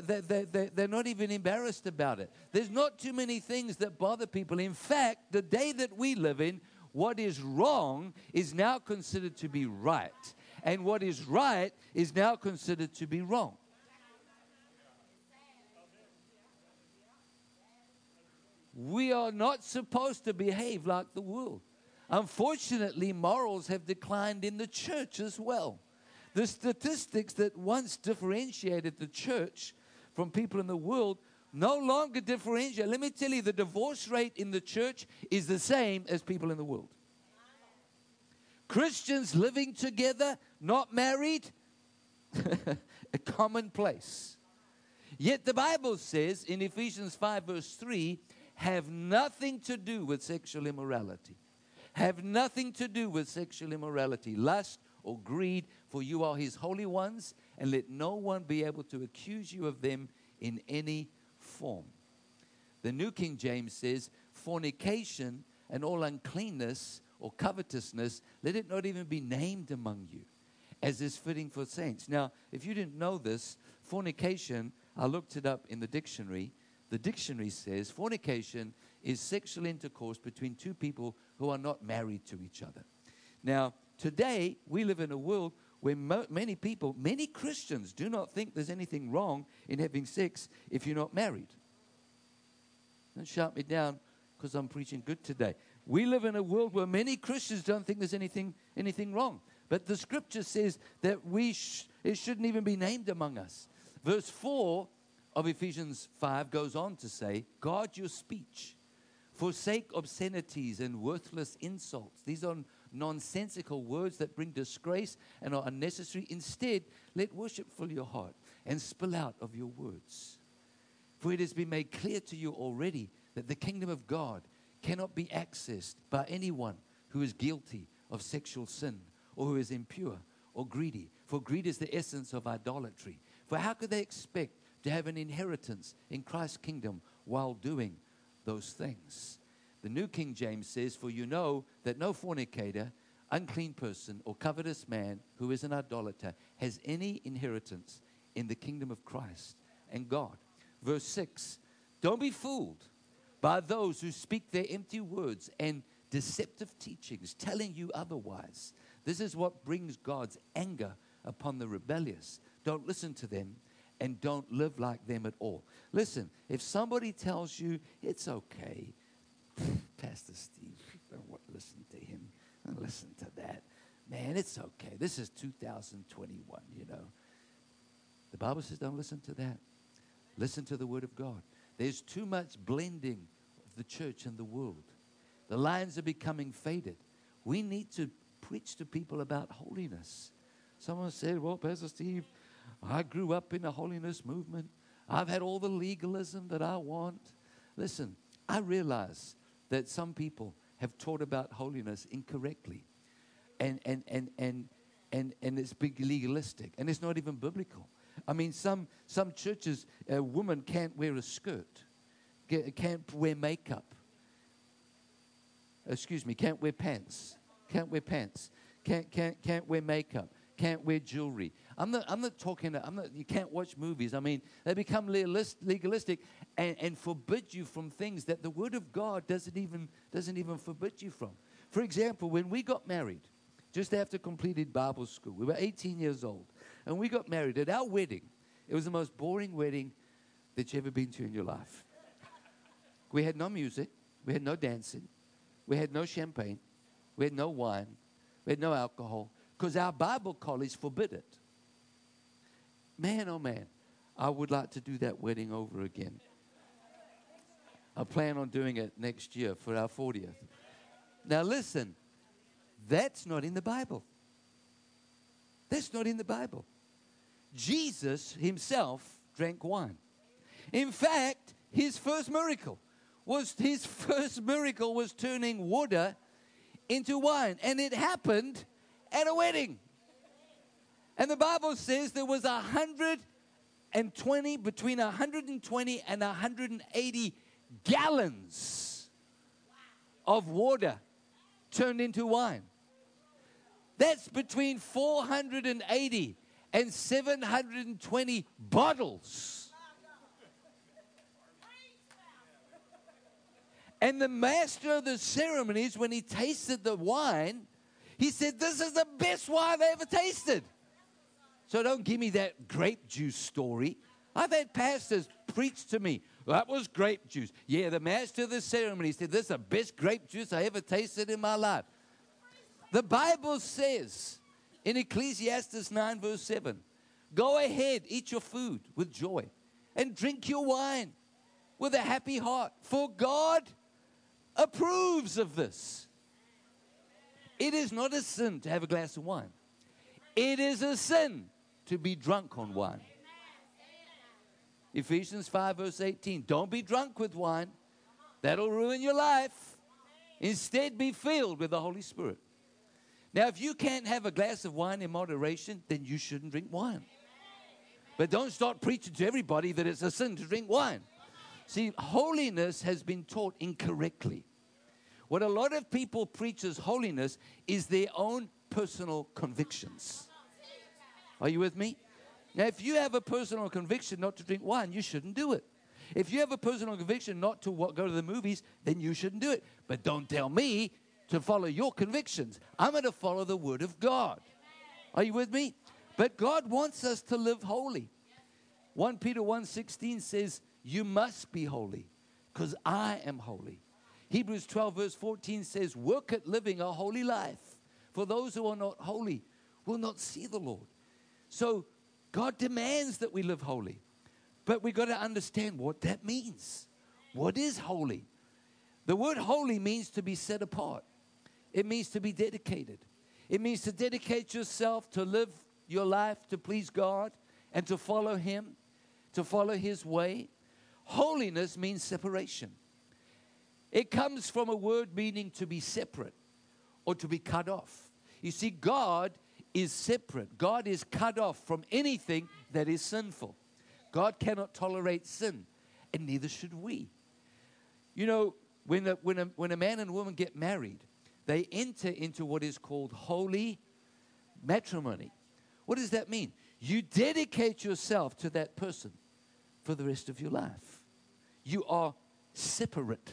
they're not even embarrassed about it. There's not too many things that bother people. In fact, the day that we live in, what is wrong is now considered to be right. And what is right is now considered to be wrong. We are not supposed to behave like the world. Unfortunately, morals have declined in the church as well. The statistics that once differentiated the church from people in the world no longer differentiate. Let me tell you, the divorce rate in the church is the same as people in the world. Christians living together, not married, a commonplace. Yet the Bible says in Ephesians 5 verse 3, have nothing to do with sexual immorality. Have nothing to do with sexual immorality, lust or greed, for you are His holy ones, and let no one be able to accuse you of them in any form. The New King James says, fornication and all uncleanness or covetousness, let it not even be named among you, as is fitting for saints. Now, if you didn't know this, fornication, I looked it up in the dictionary. The dictionary says fornication is sexual intercourse between two people who are not married to each other. Now, today, we live in a world where many people, many Christians do not think there's anything wrong in having sex if you're not married. Don't shout me down because I'm preaching good today. We live in a world where many Christians don't think there's anything wrong. But the scripture says that it shouldn't even be named among us. Verse 4 of Ephesians 5 goes on to say, guard your speech. Forsake obscenities and worthless insults. These are nonsensical words that bring disgrace and are unnecessary. Instead, let worship fill your heart and spill out of your words. For it has been made clear to you already that the kingdom of God cannot be accessed by anyone who is guilty of sexual sin or who is impure or greedy. For greed is the essence of idolatry. For how could they expect to have an inheritance in Christ's kingdom while doing those things? The New King James says, for you know that no fornicator, unclean person, or covetous man who is an idolater has any inheritance in the kingdom of Christ and God. Verse 6, don't be fooled by those who speak their empty words and deceptive teachings, telling you otherwise. This is what brings God's anger upon the rebellious. Don't listen to them and don't live like them at all. Listen, if somebody tells you it's okay, Pastor Steve, don't listen to him. Don't listen to that. Man, it's okay. This is 2021, you know. The Bible says don't listen to that. Listen to the Word of God. There's too much blending of the church and the world. The lines are becoming faded. We need to preach to people about holiness. Someone said, well, Pastor Steve, I grew up in a holiness movement. I've had all the legalism that I want. Listen, I realize that some people have taught about holiness incorrectly. And it's big legalistic. And it's not even biblical. I mean, some churches, a woman can't wear a skirt, can't wear makeup. Can't wear pants. Can't wear pants. Can't wear makeup. Can't wear jewelry. I'm not talking. You can't watch movies. I mean, they become legalistic and forbid you from things that the Word of God doesn't even forbid you from. For example, when we got married, just after completed Bible school, we were 18 years old, and we got married. At our wedding, it was the most boring wedding that you've ever been to in your life. We had no music. We had no dancing. We had no champagne. We had no wine. We had no alcohol. Because our Bible college forbid it. Man, oh man, I would like to do that wedding over again. I plan on doing it next year for our 40th. Now listen, that's not in the Bible. That's not in the Bible. Jesus himself drank wine. In fact, his first miracle was turning water into wine. And it happened at a wedding. And the Bible says there was between 120 and 180 gallons of water turned into wine. That's between 480 and 720 bottles. And the master of the ceremonies, when he tasted the wine, he said, this is the best wine I ever tasted. So don't give me that grape juice story. I've had pastors preach to me, that was grape juice. Yeah, the master of the ceremony said, this is the best grape juice I ever tasted in my life. The Bible says in Ecclesiastes 9 verse 7, go ahead, eat your food with joy and drink your wine with a happy heart. For God approves of this. It is not a sin to have a glass of wine. It is a sin to be drunk on wine. Ephesians 5 verse 18. Don't be drunk with wine. That'll ruin your life. Instead, be filled with the Holy Spirit. Now, if you can't have a glass of wine in moderation, then you shouldn't drink wine. But don't start preaching to everybody that it's a sin to drink wine. See, holiness has been taught incorrectly. What a lot of people preach as holiness is their own personal convictions. Are you with me? Now, if you have a personal conviction not to drink wine, you shouldn't do it. If you have a personal conviction not to go to the movies, then you shouldn't do it. But don't tell me to follow your convictions. I'm going to follow the Word of God. Are you with me? But God wants us to live holy. 1 Peter 1:16 says, you must be holy because I am holy. Hebrews 12 verse 14 says, work at living a holy life. For those who are not holy will not see the Lord. So God demands that we live holy. But we've got to understand what that means. What is holy? The word holy means to be set apart. It means to be dedicated. It means to dedicate yourself to live your life to please God and to follow Him, to follow His way. Holiness means separation. It comes from a word meaning to be separate or to be cut off. You see, God is separate. God is cut off from anything that is sinful. God cannot tolerate sin, and neither should we. You know, when a man and woman get married, they enter into what is called holy matrimony. What does that mean? You dedicate yourself to that person for the rest of your life. You are separate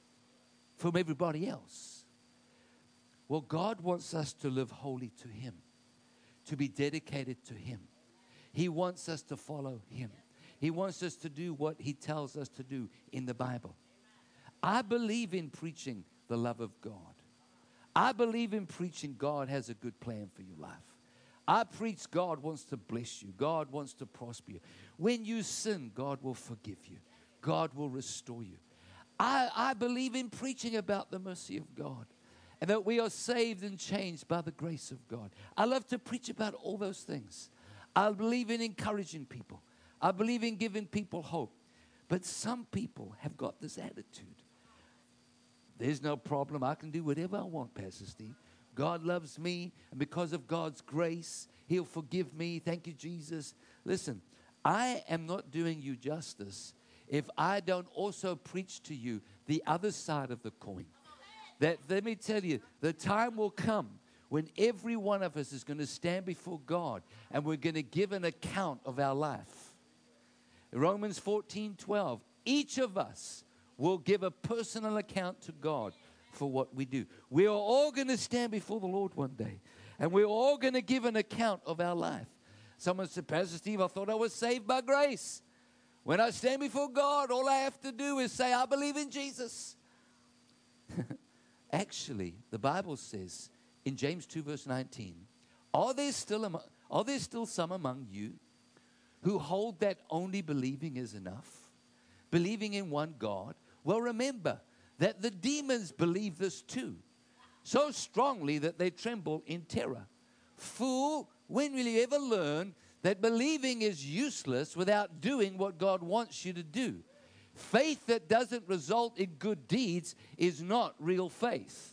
from everybody else. Well, God wants us to live holy to Him, to be dedicated to Him. He wants us to follow Him. He wants us to do what He tells us to do in the Bible. I believe in preaching the love of God. I believe in preaching God has a good plan for your life. I preach God wants to bless you. God wants to prosper you. When you sin, God will forgive you. God will restore you. I believe in preaching about the mercy of God and that we are saved and changed by the grace of God. I love to preach about all those things. I believe in encouraging people. I believe in giving people hope. But some people have got this attitude. There's no problem. I can do whatever I want, Pastor Steve. God loves me, and because of God's grace, He'll forgive me. Thank you, Jesus. Listen, I am not doing you justice if I don't also preach to you the other side of the coin. That, let me tell you, the time will come when every one of us is going to stand before God and we're going to give an account of our life. Romans 14:12, each of us will give a personal account to God for what we do. We are all going to stand before the Lord one day, and we're all going to give an account of our life. Someone said, Pastor Steve, I thought I was saved by grace. When I stand before God, all I have to do is say, I believe in Jesus. Actually, the Bible says in James 2 verse 19, are there still some among you who hold that only believing is enough? Believing in one God? Well, remember that the demons believe this too, so strongly that they tremble in terror. Fool, when will you ever learn that believing is useless without doing what God wants you to do? Faith that doesn't result in good deeds is not real faith.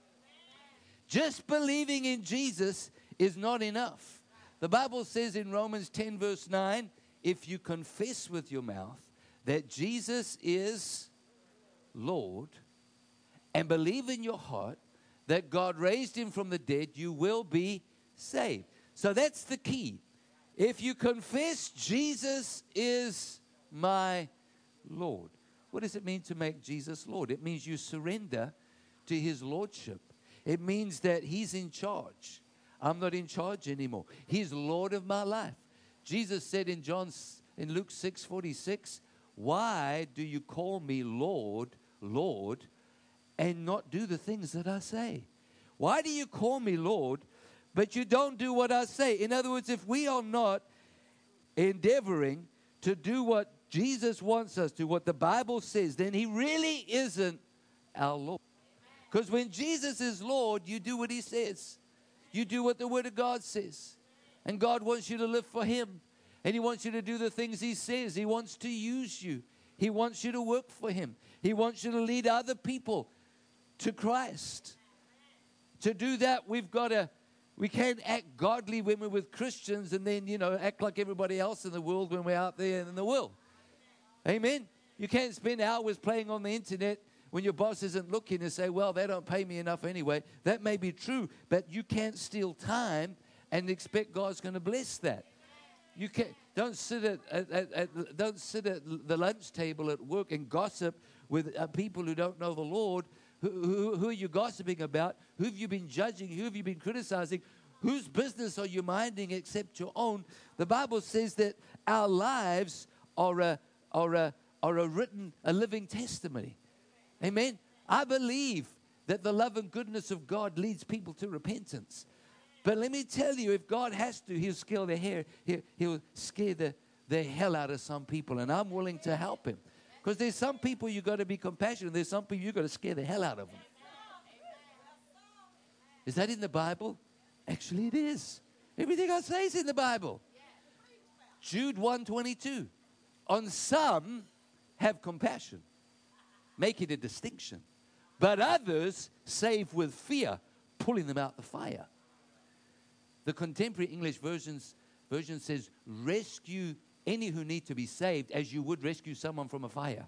Just believing in Jesus is not enough. The Bible says in Romans 10 verse 9, if you confess with your mouth that Jesus is Lord and believe in your heart that God raised Him from the dead, you will be saved. So that's the key. If you confess Jesus is my Lord. What does it mean to make Jesus Lord? It means you surrender to His Lordship. It means that He's in charge. I'm not in charge anymore. He's Lord of my life. Jesus said in Luke 6:46, why do you call me Lord, Lord, and not do the things that I say? Why do you call me Lord, but you don't do what I say? In other words, if we are not endeavoring to do what Jesus wants us to, what the Bible says, then He really isn't our Lord. Because when Jesus is Lord, you do what He says. You do what the Word of God says. And God wants you to live for Him. And He wants you to do the things He says. He wants to use you. He wants you to work for Him. He wants you to lead other people to Christ. To do that, we can't act godly when we're with Christians and then, act like everybody else in the world when we're out there in the world. Amen? You can't spend hours playing on the internet when your boss isn't looking and say, well, they don't pay me enough anyway. That may be true, but you can't steal time and expect God's going to bless that. You can't. Don't sit at the lunch table at work and gossip with people who don't know the Lord. Who are you gossiping about? Who have you been judging? Who have you been criticizing? Whose business are you minding except your own? The Bible says that our lives are a living testimony. Amen. I believe that the love and goodness of God leads people to repentance. But let me tell you, if God has to, He'll scare the hair. He'll scare the hell out of some people, and I'm willing to help Him. Because there's some people you got to be compassionate. There's some people you got to scare the hell out of them. Is that in the Bible? Actually, it is. Everything I say is in the Bible. Jude 1:22. On some, have compassion. Make it a distinction. But others save with fear, pulling them out the fire. The contemporary English version says, rescue any who need to be saved as you would rescue someone from a fire.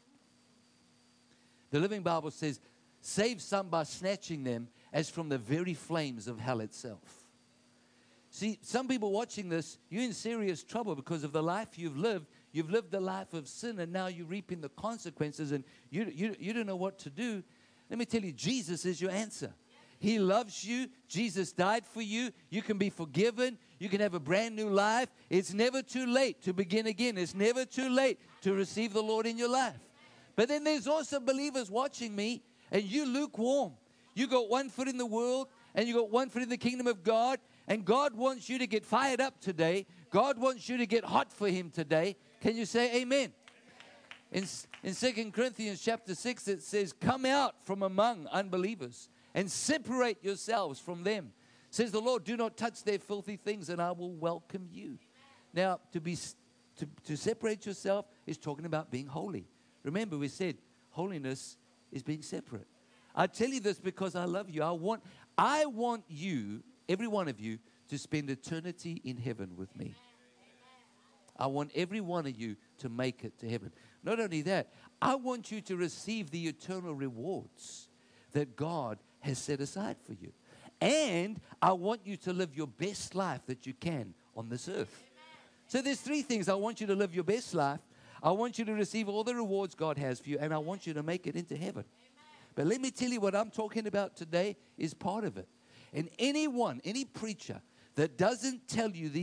The Living Bible says, save some by snatching them as from the very flames of hell itself. See, some people watching this, you're in serious trouble because of the life you've lived. You've lived the life of sin, and now you're reaping the consequences, and you don't know what to do. Let me tell you, Jesus is your answer. He loves you. Jesus died for you. You can be forgiven. You can have a brand new life. It's never too late to begin again. It's never too late to receive the Lord in your life. But then there's also believers watching me, and you lukewarm. You got one foot in the world, and you got one foot in the kingdom of God, and God wants you to get fired up today. God wants you to get hot for Him today. Can you say amen? In 2 Corinthians chapter 6, it says, come out from among unbelievers and separate yourselves from them. Says the Lord, do not touch their filthy things, and I will welcome you. Now, to separate yourself is talking about being holy. Remember, we said holiness is being separate. I tell you this because I love you. I want you, every one of you, to spend eternity in heaven with me. I want every one of you to make it to heaven. Not only that, I want you to receive the eternal rewards that God has set aside for you. And I want you to live your best life that you can on this earth. So there's three things. I want you to live your best life. I want you to receive all the rewards God has for you. And I want you to make it into heaven. But let me tell you, what I'm talking about today is part of it. And any preacher that doesn't tell you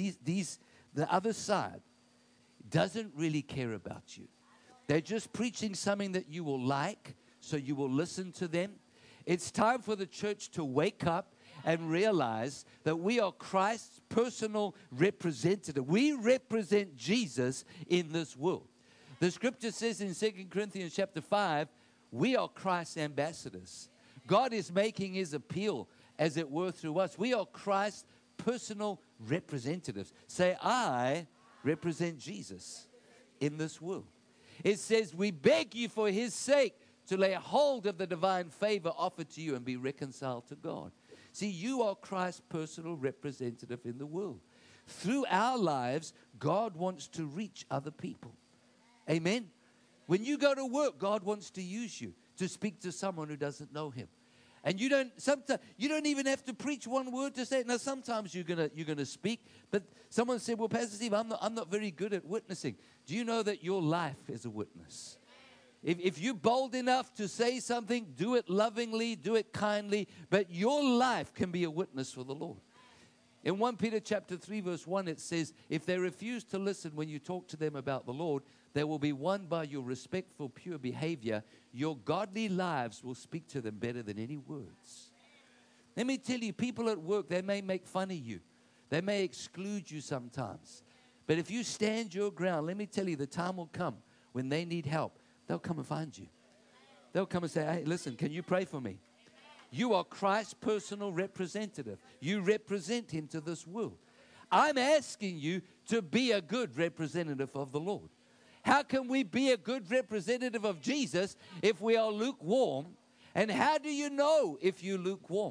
the other side doesn't really care about you. They're just preaching something that you will like, so you will listen to them. It's time for the church to wake up and realize that we are Christ's personal representative. We represent Jesus in this world. The scripture says in 2 Corinthians chapter 5, we are Christ's ambassadors. God is making His appeal, as it were, through us. We are Christ's personal representatives. Say, I represent Jesus in this world. It says, we beg you for His sake to lay hold of the divine favor offered to you and be reconciled to God. See, you are Christ's personal representative in the world. Through our lives, God wants to reach other people. Amen? When you go to work, God wants to use you to speak to someone who doesn't know Him. And you don't even have to preach one word to say it. Now, sometimes you're gonna speak, but someone said, well, Pastor Steve, I'm not very good at witnessing. Do you know that your life is a witness? If you're bold enough to say something, do it lovingly, do it kindly, but your life can be a witness for the Lord. In 1 Peter chapter 3, verse 1, it says, if they refuse to listen when you talk to them about the Lord, they will be won by your respectful, pure behavior. Your godly lives will speak to them better than any words. Let me tell you, people at work, they may make fun of you. They may exclude you sometimes. But if you stand your ground, let me tell you, the time will come when they need help. They'll come and find you. They'll come and say, hey, listen, can you pray for me? You are Christ's personal representative. You represent Him to this world. I'm asking you to be a good representative of the Lord. How can we be a good representative of Jesus if we are lukewarm? And how do you know if you're lukewarm?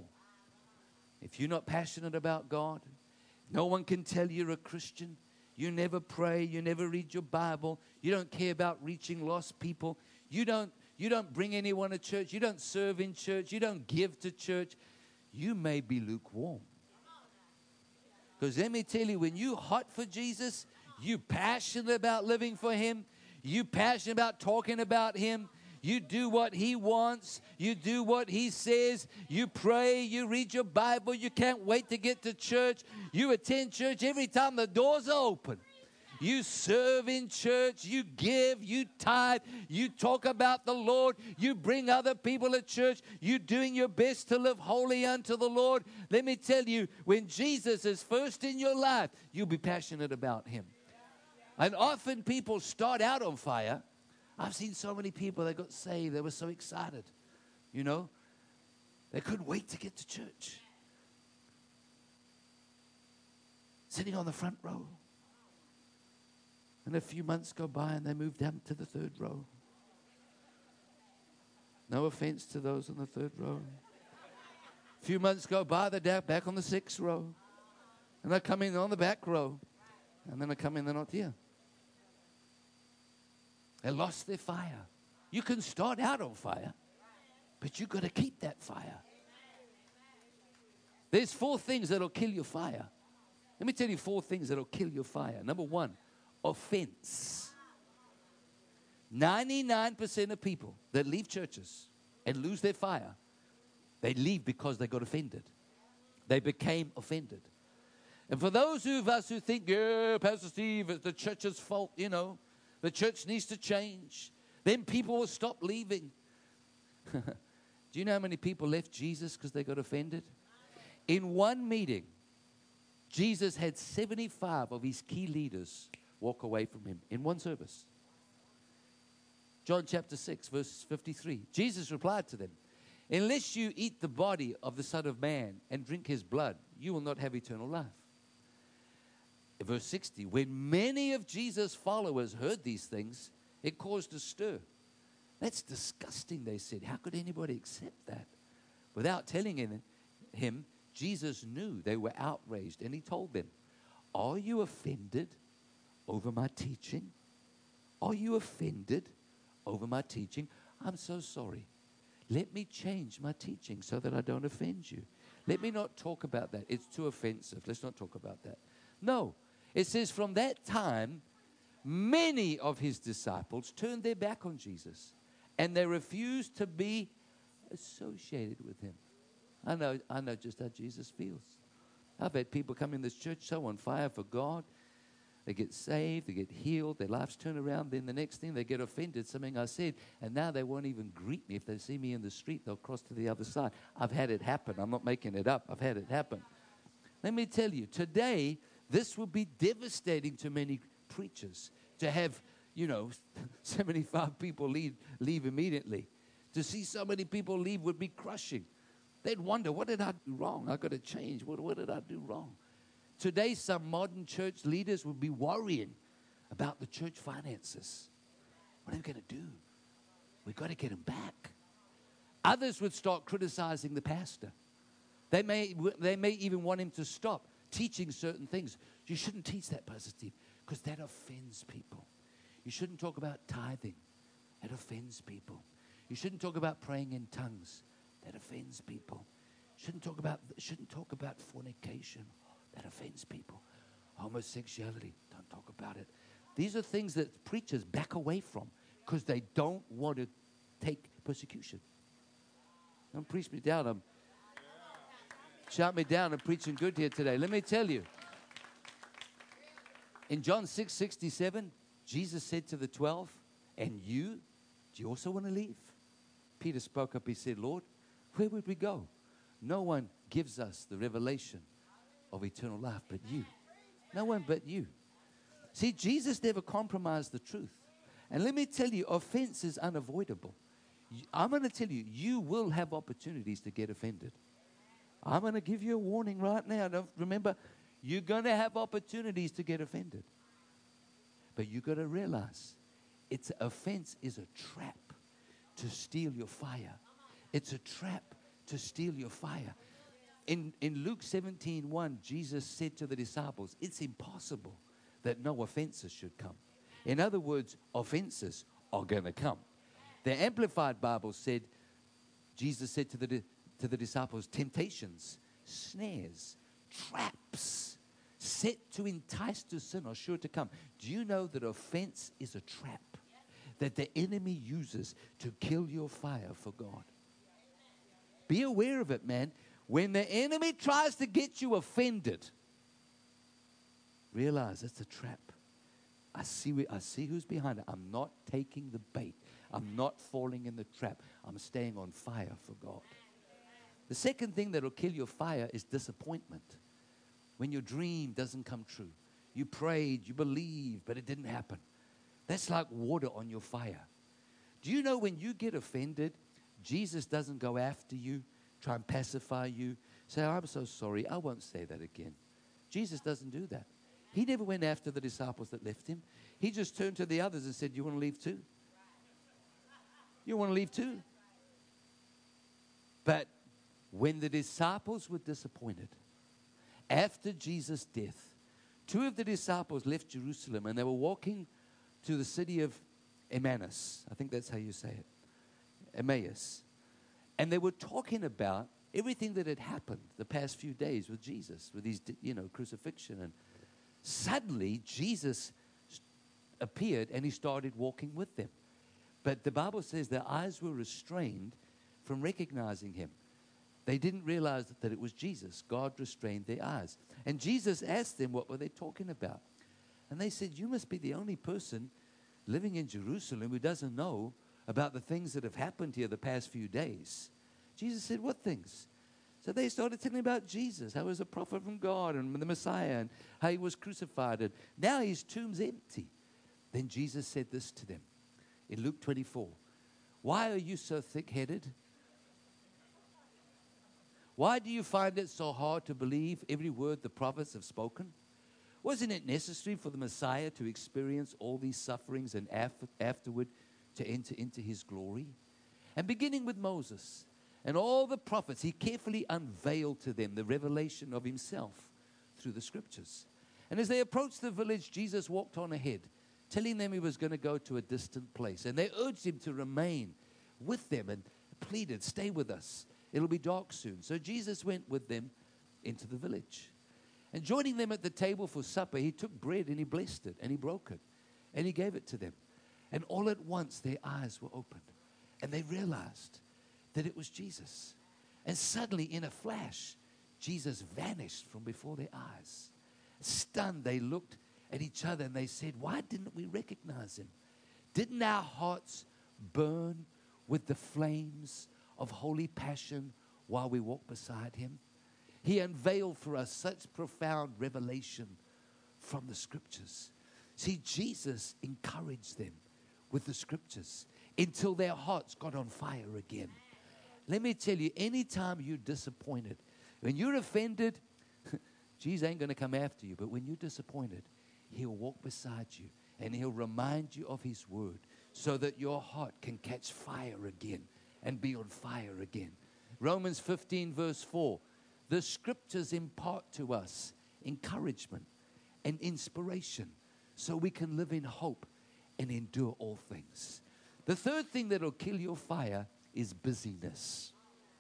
If you're not passionate about God, no one can tell you're a Christian. You never pray. You never read your Bible. You don't care about reaching lost people. You don't bring anyone to church. You don't serve in church. You don't give to church. You may be lukewarm. Because let me tell you, when you're hot for Jesus, you're passionate about living for Him. You're passionate about talking about Him. You do what He wants. You do what He says. You pray. You read your Bible. You can't wait to get to church. You attend church every time the doors are open. You serve in church. You give. You tithe. You talk about the Lord. You bring other people to church. You're doing your best to live holy unto the Lord. Let me tell you, when Jesus is first in your life, you'll be passionate about Him. And often people start out on fire. I've seen so many people that got saved. They were so excited. You know, they couldn't wait to get to church. Sitting on the front row. And a few months go by and they move down to the third row. No offense to those on the third row. A few months go by, they're down back on the sixth row. And they come in on the back row. And then they come in, they're not here. They lost their fire. You can start out on fire, but you've got to keep that fire. There's 4 things that'll kill your fire. Let me tell you 4 things that'll kill your fire. Number 1, offense. 99% of people that leave churches and lose their fire, they leave because they got offended. They became offended. And for those of us who think, yeah, Pastor Steve, it's the church's fault, you know, the church needs to change, then people will stop leaving. Do you know how many people left Jesus because they got offended? In one meeting, Jesus had 75 of his key leaders walk away from him in one service. John chapter 6, verse 53. Jesus replied to them, unless you eat the body of the Son of Man and drink his blood, you will not have eternal life. Verse 60, when many of Jesus' followers heard these things, it caused a stir. That's disgusting, they said. How could anybody accept that? Without telling him, Jesus knew they were outraged, and he told them, are you offended over my teaching? Are you offended over my teaching? I'm so sorry. Let me change my teaching so that I don't offend you. Let me not talk about that. It's too offensive. Let's not talk about that. No. It says from that time, many of his disciples turned their back on Jesus, and they refused to be associated with him. I know just how Jesus feels. I've had people come in this church so on fire for God. They get saved, they get healed, their lives turn around. Then the next thing, they get offended, something I said, and now they won't even greet me. If they see me in the street, they'll cross to the other side. I've had it happen. I'm not making it up. I've had it happen. Let me tell you, today, this will be devastating to many preachers to have, 75 people leave immediately. To see so many people leave would be crushing. They'd wonder, what did I do wrong? I got to change. What did I do wrong? Today, some modern church leaders would be worrying about the church finances. What are we going to do? We've got to get them back. Others would start criticizing the pastor. They may even want him to stop teaching certain things. You shouldn't teach that, Pastor Steve, because that offends people. You shouldn't talk about tithing. That offends people. You shouldn't talk about praying in tongues. That offends people. Shouldn't talk about fornication. That offends people. Homosexuality, don't talk about it. These are things that preachers back away from because they don't want to take persecution. Don't preach me down. Shout me down. I'm preaching good here today. Let me tell you. In John 6:67, Jesus said to the 12, and you, do you also want to leave? Peter spoke up. He said, Lord, where would we go? No one gives us the revelation of eternal life but you. No one but you. See, Jesus never compromised the truth. And let me tell you, offense is unavoidable. I'm going to tell you, you will have opportunities to get offended. I'm going to give you a warning right now. Remember, you're going to have opportunities to get offended. But you've got to realize, offense is a trap to steal your fire. It's a trap to steal your fire. In Luke 17:1, Jesus said to the disciples, it's impossible that no offenses should come. In other words, offenses are going to come. The Amplified Bible said, Jesus said to the disciples, temptations, snares, traps, set to entice to sin are sure to come. Do you know that offense is a trap that the enemy uses to kill your fire for God? Be aware of it, man. When the enemy tries to get you offended, realize it's a trap. I see who's behind it. I'm not taking the bait. I'm not falling in the trap. I'm staying on fire for God. The second thing that will kill your fire is disappointment. When your dream doesn't come true. You prayed, you believed, but it didn't happen. That's like water on your fire. Do you know when you get offended, Jesus doesn't go after you, try and pacify you, say, oh, I'm so sorry, I won't say that again. Jesus doesn't do that. He never went after the disciples that left him. He just turned to the others and said, you want to leave too? You want to leave too? But when the disciples were disappointed, after Jesus' death, 2 of the disciples left Jerusalem and they were walking to the city of Emmaus. I think that's how you say it. Emmaus. And they were talking about everything that had happened the past few days with Jesus, with his, crucifixion. And suddenly, Jesus appeared and he started walking with them. But the Bible says their eyes were restrained from recognizing him. They didn't realize that it was Jesus. God restrained their eyes. And Jesus asked them, what were they talking about? And they said, you must be the only person living in Jerusalem who doesn't know about the things that have happened here the past few days. Jesus said, what things? So they started telling about Jesus, how he was a prophet from God and the Messiah and how he was crucified. And now his tomb's empty. Then Jesus said this to them in Luke 24. Why are you so thick-headed? Why do you find it so hard to believe every word the prophets have spoken? Wasn't it necessary for the Messiah to experience all these sufferings and afterward to enter into his glory? And beginning with Moses and all the prophets, he carefully unveiled to them the revelation of himself through the scriptures. And as they approached the village, Jesus walked on ahead, telling them he was going to go to a distant place. And they urged him to remain with them and pleaded, stay with us. It'll be dark soon. So Jesus went with them into the village. And joining them at the table for supper, he took bread and he blessed it and he broke it and he gave it to them. And all at once their eyes were opened and they realized that it was Jesus. And suddenly in a flash, Jesus vanished from before their eyes. Stunned, they looked at each other and they said, why didn't we recognize him? Didn't our hearts burn with the flames of holy passion while we walked beside him? He unveiled for us such profound revelation from the scriptures. See, Jesus encouraged them with the scriptures until their hearts got on fire again. Let me tell you, anytime you're disappointed, when you're offended, Jesus ain't going to come after you. But when you're disappointed, he'll walk beside you and he'll remind you of his word so that your heart can catch fire again and be on fire again. Romans 15 verse 4. The scriptures impart to us encouragement and inspiration so we can live in hope and endure all things. The third thing that will kill your fire is busyness.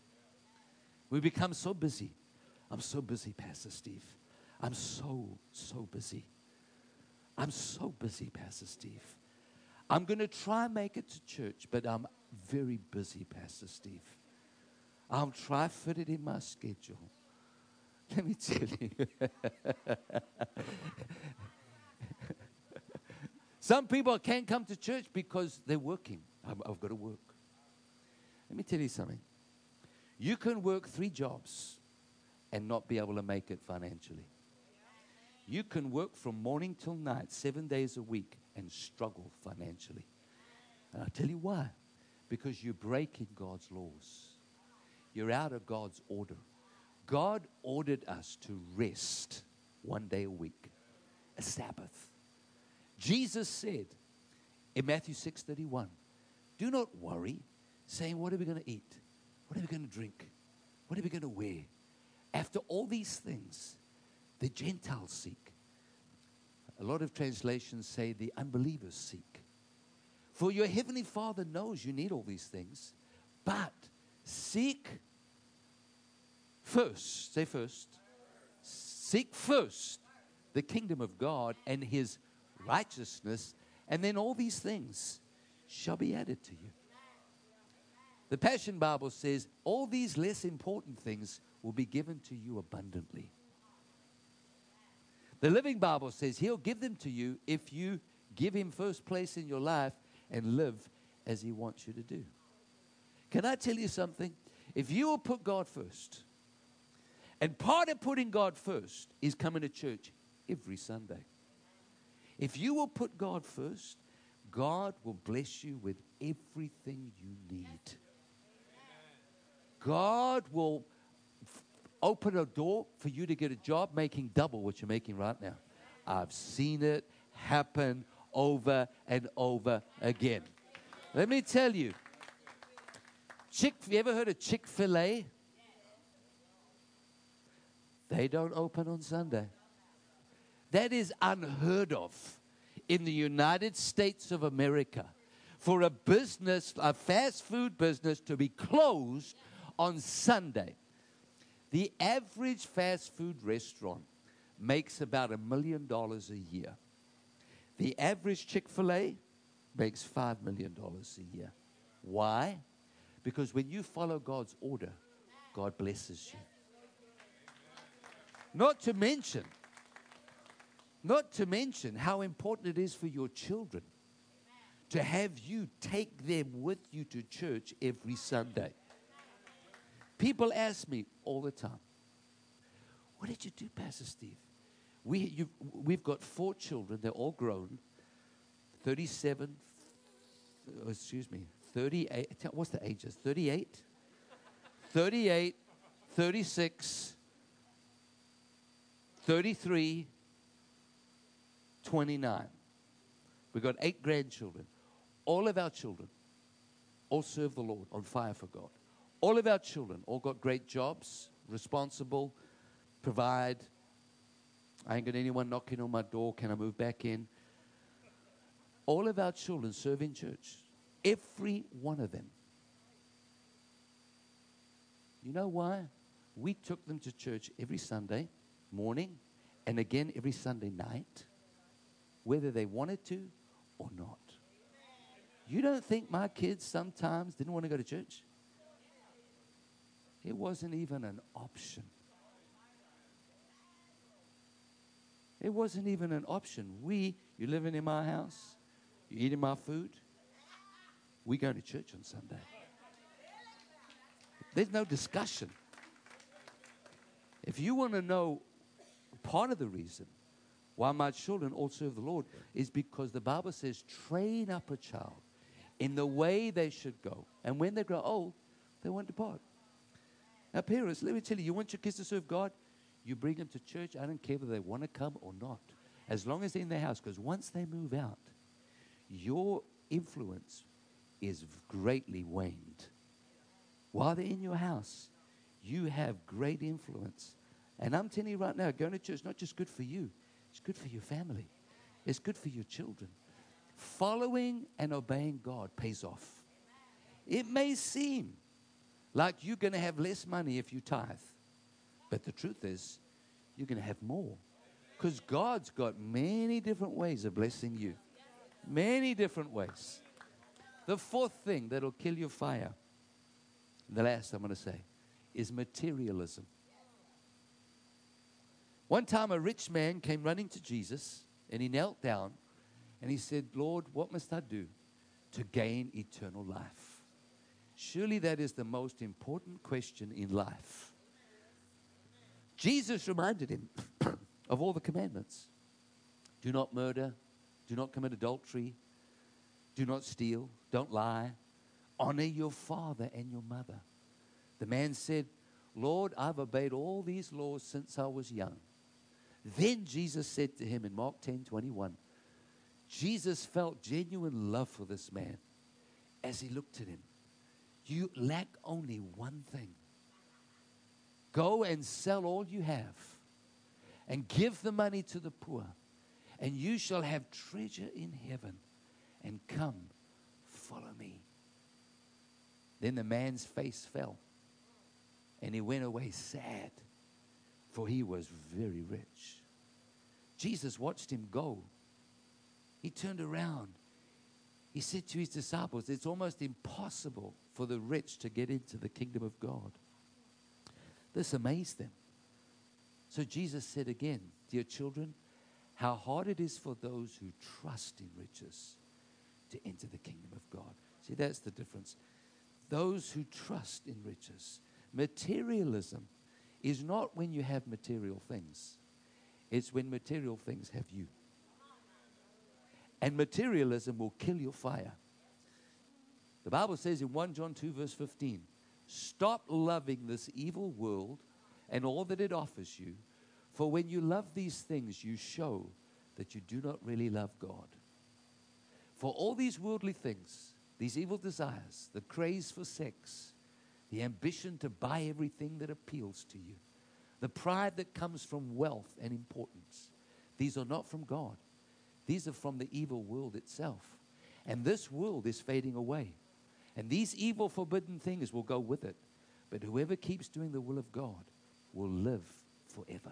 We become so busy. I'm so busy, Pastor Steve. I'm so busy. I'm so busy, Pastor Steve. I'm going to try and make it to church, but I'm very busy, Pastor Steve. I'll try fit it in my schedule. Let me tell you. Some people can't come to church because they're working. I've got to work. Let me tell you something. You can work 3 jobs and not be able to make it financially. You can work from morning till night, 7 days a week, and struggle financially. And I'll tell you why. Because you're breaking God's laws. You're out of God's order. God ordered us to rest 1 day a week, a Sabbath. Jesus said in Matthew 6:31, do not worry, saying, what are we going to eat? What are we going to drink? What are we going to wear? After all these things, the Gentiles seek. A lot of translations say the unbelievers seek. For your heavenly Father knows you need all these things, but seek first, say first, seek first the kingdom of God and his righteousness, and then all these things shall be added to you. The Passion Bible says all these less important things will be given to you abundantly. The Living Bible says he'll give them to you if you give him first place in your life and live as he wants you to do. Can I tell you something? If you will put God first, and part of putting God first is coming to church every Sunday. If you will put God first, God will bless you with everything you need. God will open a door for you to get a job making double what you're making right now. I've seen it happen over and over again. Let me tell you, you ever heard of Chick-fil-A? They don't open on Sunday. That is unheard of in the United States of America for a business, a fast food business, to be closed on Sunday. The average fast food restaurant makes about $1 million a year. The average Chick-fil-A makes $5 million a year. Why? Because when you follow God's order, God blesses you. Not to mention how important it is for your children to have you take them with you to church every Sunday. People ask me all the time, what did you do, Pastor Steve? We've got 4 children. They're all grown. 38. What's the ages? 38, 36, 33, 29. We've got 8 grandchildren. All of our children all serve the Lord, on fire for God. All of our children all got great jobs, responsible, provide. I ain't got anyone knocking on my door. Can I move back in? All of our children serve in church. Every one of them. You know why? We took them to church every Sunday morning and again every Sunday night, whether they wanted to or not. You don't think my kids sometimes didn't want to go to church? It wasn't even an option. It wasn't even an option. You living in my house, you eating my food, we go to church on Sunday. There's no discussion. If you want to know part of the reason why my children all serve the Lord is because the Bible says, train up a child in the way they should go. And when they grow old, they won't depart. Now, parents, let me tell you, you want your kids to serve God? You bring them to church. I don't care whether they want to come or not, as long as they're in their house. Because once they move out, your influence is greatly waned. While they're in your house, you have great influence. And I'm telling you right now, going to church is not just good for you. It's good for your family. It's good for your children. Following and obeying God pays off. It may seem like you're going to have less money if you tithe. But the truth is, you're going to have more. Because God's got many different ways of blessing you. Many different ways. The fourth thing that'll kill your fire, the last I'm going to say, is materialism. One time a rich man came running to Jesus, and he knelt down, and he said, Lord, what must I do to gain eternal life? Surely that is the most important question in life. Jesus reminded him of all the commandments. Do not murder. Do not commit adultery. Do not steal. Don't lie. Honor your father and your mother. The man said, Lord, I've obeyed all these laws since I was young. Then Jesus said to him in Mark 10:21, Jesus felt genuine love for this man as he looked at him. You lack only one thing. Go and sell all you have and give the money to the poor, and you shall have treasure in heaven. And come, follow me. Then the man's face fell, and he went away sad, for he was very rich. Jesus watched him go. He turned around. He said to his disciples, it's almost impossible for the rich to get into the kingdom of God. This amazed them. So Jesus said again, dear children, how hard it is for those who trust in riches to enter the kingdom of God. See, that's the difference. Those who trust in riches. Materialism is not when you have material things. It's when material things have you. And materialism will kill your fire. The Bible says in 1 John 2 verse 15, stop loving this evil world and all that it offers you. For when you love these things, you show that you do not really love God. For all these worldly things, these evil desires, the craze for sex, the ambition to buy everything that appeals to you, the pride that comes from wealth and importance, these are not from God. These are from the evil world itself. And this world is fading away. And these evil, forbidden things will go with it. But whoever keeps doing the will of God will live forever.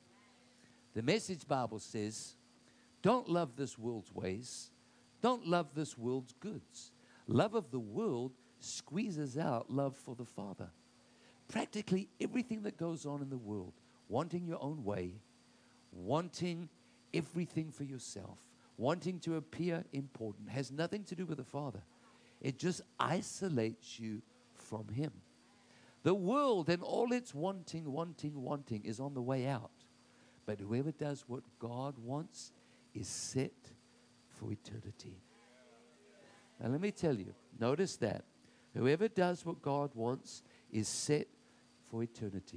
The Message Bible says, don't love this world's ways. Don't love this world's goods. Love of the world squeezes out love for the Father. Practically everything that goes on in the world, wanting your own way, wanting everything for yourself, wanting to appear important, has nothing to do with the Father. It just isolates you from Him. The world and all its wanting is on the way out. But whoever does what God wants is set for eternity. Now let me tell you, notice that. Whoever does what God wants is set for eternity.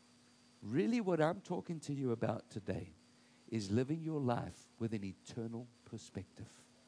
Really what I'm talking to you about today is living your life with an eternal perspective.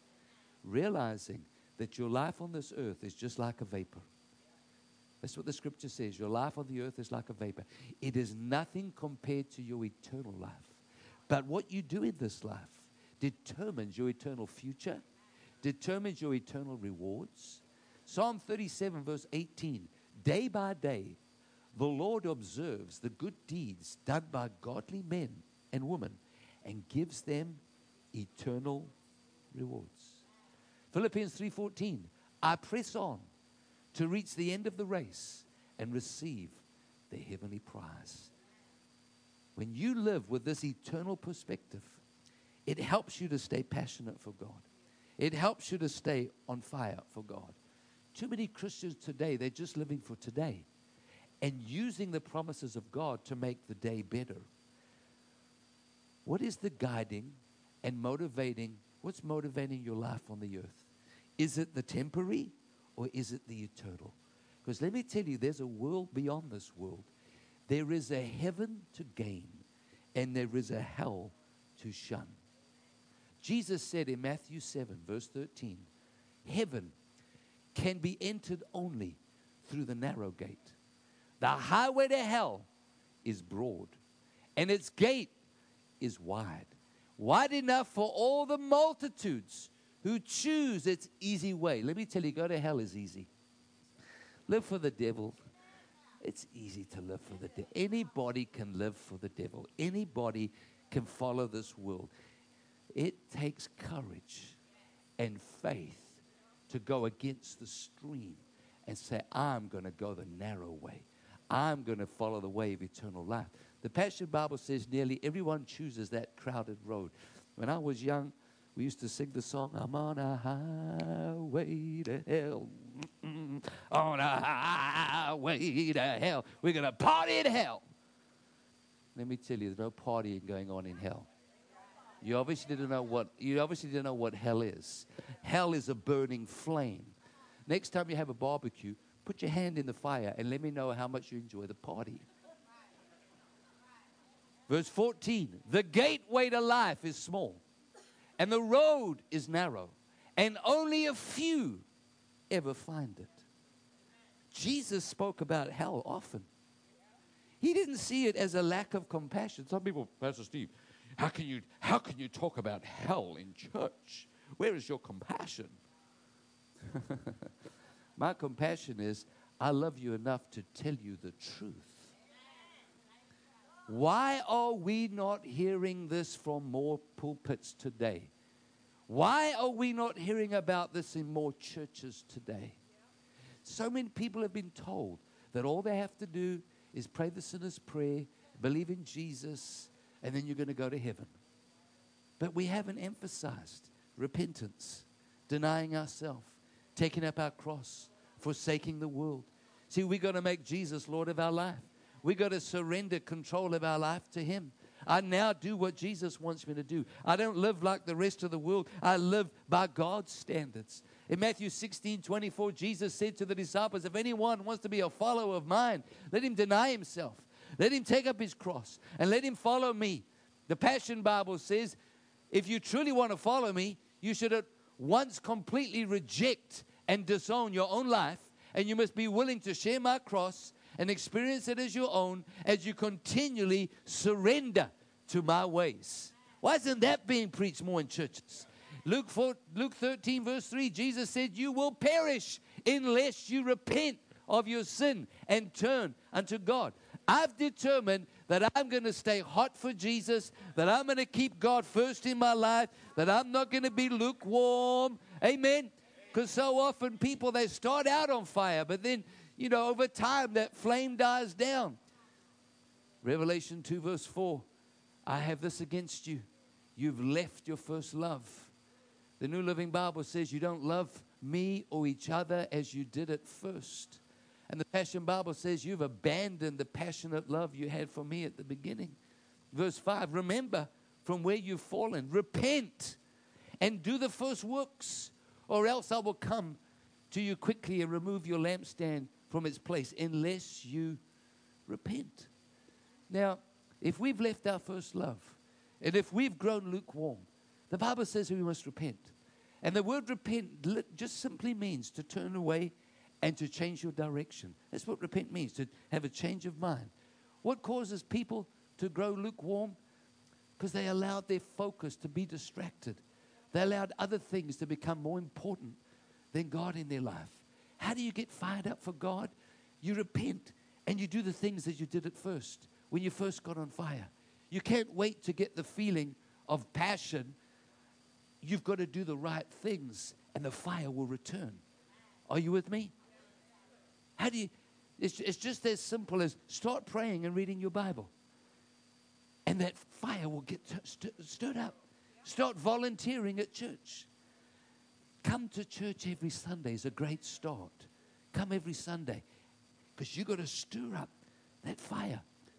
Realizing that your life on this earth is just like a vapor. That's what the scripture says. Your life on the earth is like a vapor. It is nothing compared to your eternal life. But what you do in this life determines your eternal future, determines your eternal rewards. Psalm 37 verse 18, day by day, the Lord observes the good deeds done by godly men and women and gives them eternal rewards. Philippians 3:14, I press on to reach the end of the race and receive the heavenly prize. When you live with this eternal perspective, it helps you to stay passionate for God. It helps you to stay on fire for God. Too many Christians today, they're just living for today and using the promises of God to make the day better. What is the guiding and motivating, what's motivating your life on the earth? Is it the temporary or is it the eternal? Because let me tell you, there's a world beyond this world. There is a heaven to gain and there is a hell to shun. Jesus said in Matthew 7 verse 13, heaven can be entered only through the narrow gate. The highway to hell is broad and its gate is wide. Wide enough for all the multitudes who choose its easy way. Let me tell you, go to hell is easy. Live for the devil. It's easy to live for the devil. Anybody can live for the devil. Anybody can follow this world. It takes courage and faith to go against the stream and say, I'm going to go the narrow way. I'm going to follow the way of eternal life. The Passion Bible says nearly everyone chooses that crowded road. When I was young, we used to sing the song, I'm on a highway to hell. On a highway to hell. We're going to party in hell. Let me tell you, there's no partying going on in hell. You obviously didn't know what hell is. Hell is a burning flame. Next time you have a barbecue, put your hand in the fire and let me know how much you enjoy the party. Verse 14, the gateway to life is small, and the road is narrow, and only a few ever find it. Jesus spoke about hell often. He didn't see it as a lack of compassion. Some people, Pastor Steve, how can you talk about hell in church? Where is your compassion? My compassion is, I love you enough to tell you the truth. Why are we not hearing this from more pulpits today? Why are we not hearing about this in more churches today? So many people have been told that all they have to do is pray the sinner's prayer, believe in Jesus, and then you're going to go to heaven. But we haven't emphasized repentance, denying ourselves, taking up our cross, forsaking the world. See, we got to make Jesus Lord of our life. We got to surrender control of our life to Him. I now do what Jesus wants me to do. I don't live like the rest of the world. I live by God's standards. In Matthew 16:24, Jesus said to the disciples, if anyone wants to be a follower of mine, let him deny himself. Let him take up his cross and let him follow me. The Passion Bible says, if you truly want to follow me, you should at once completely reject and disown your own life, and you must be willing to share my cross and experience it as your own as you continually surrender to my ways. Why isn't that being preached more in churches? Luke 13, verse 3, Jesus said, you will perish unless you repent of your sin and turn unto God. I've determined that I'm going to stay hot for Jesus, that I'm going to keep God first in my life, that I'm not going to be lukewarm. Amen? Because so often people, they start out on fire, but then, over time that flame dies down. Revelation 2, verse 4, I have this against you. You've left your first love. The New Living Bible says you don't love me or each other as you did at first. And the Passion Bible says you've abandoned the passionate love you had for me at the beginning. Verse 5, remember from where you've fallen. Repent and do the first works, or else I will come to you quickly and remove your lampstand from its place unless you repent. Now, if we've left our first love, and if we've grown lukewarm, the Bible says we must repent. And the word repent just simply means to turn away and to change your direction. That's what repent means, to have a change of mind. What causes people to grow lukewarm? Because they allowed their focus to be distracted. They allowed other things to become more important than God in their life. How do you get fired up for God? You repent and you do the things that you did at first, when you first got on fire. You can't wait to get the feeling of passion. You've got to do the right things and the fire will return. Are you with me? How do you? It's just as simple as start praying and reading your Bible. And that fire will get stirred up. Start volunteering at church. Come to church every Sunday is a great start. Come every Sunday. Because you've got to stir up that fire.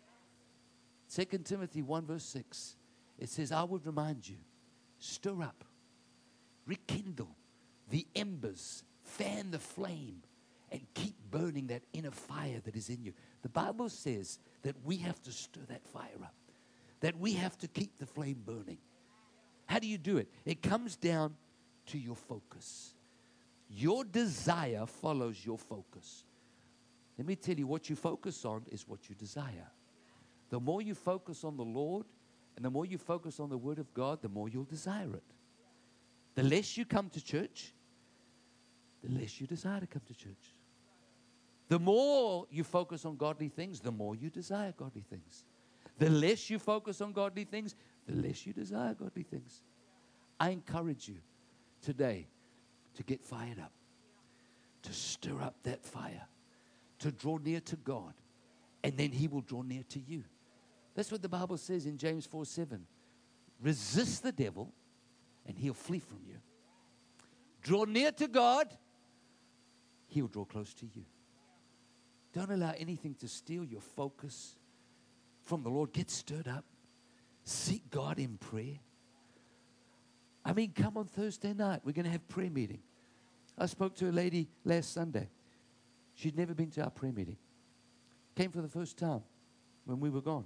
2 Timothy 1 verse 6. It says, I would remind you, stir up, rekindle the embers, fan the flame, and keep burning that inner fire that is in you. The Bible says that we have to stir that fire up, that we have to keep the flame burning. How do you do it? It comes down to your focus. Your desire follows your focus. Let me tell you, what you focus on is what you desire. The more you focus on the Lord and the more you focus on the Word of God, the more you'll desire it. The less you come to church, the less you desire to come to church. The more you focus on godly things, the more you desire godly things. The less you focus on godly things, the less you desire godly things. I encourage you today to get fired up, to stir up that fire, to draw near to God, and then He will draw near to you. That's what the Bible says in James 4:7. Resist the devil, and he'll flee from you. Draw near to God, He'll draw close to you. Don't allow anything to steal your focus from the Lord. Get stirred up. Seek God in prayer. I mean, come on Thursday night. We're going to have prayer meeting. I spoke to a lady last Sunday. She'd never been to our prayer meeting. Came for the first time when we were gone.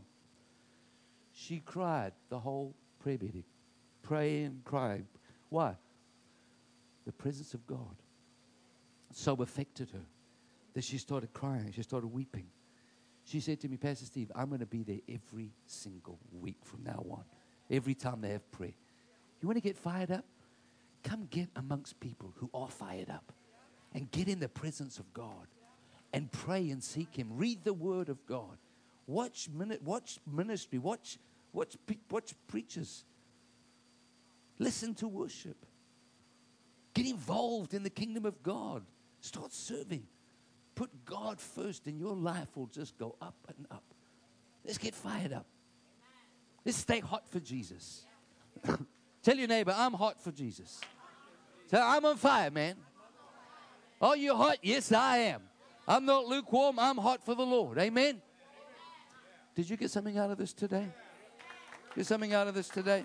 She cried the whole prayer meeting. Praying, crying. Why? The presence of God so affected her that she started crying. She started weeping. She said to me, Pastor Steve, I'm going to be there every single week from now on. Every time they have prayer. You want to get fired up? Come get amongst people who are fired up. And get in the presence of God. And pray and seek Him. Read the Word of God. Watch ministry. Watch preachers. Listen to worship. Get involved in the kingdom of God. Start serving. Put God first and your life will just go up and up. Let's get fired up. Let's stay hot for Jesus. Tell your neighbor, I'm hot for Jesus. Say, I'm on fire, man. Oh, you're hot? Yes, I am. I'm not lukewarm. I'm hot for the Lord. Amen? Did you get something out of this today? Get something out of this today?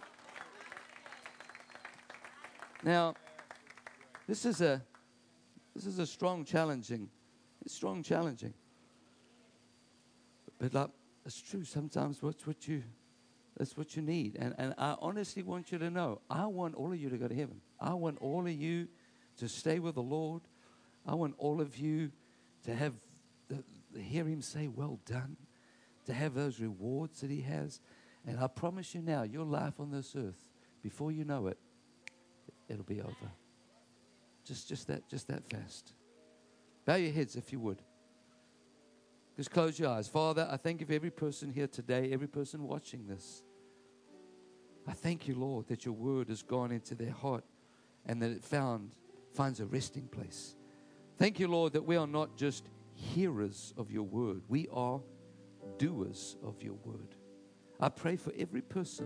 Now, this is a strong challenging. It's strong challenging. But like, it's true. Sometimes that's That's what you need. And I honestly want you to know, I want all of you to go to heaven. I want all of you to stay with the Lord. I want all of you to have, hear Him say, well done, to have those rewards that He has. And I promise you now, your life on this earth, before you know it, it'll be over. Just that fast. Bow your heads if you would. Just close your eyes. Father, I thank you for every person here today, every person watching this. I thank you, Lord, that your word has gone into their heart and that it finds a resting place. Thank you, Lord, that we are not just hearers of your word. We are doers of your word. I pray for every person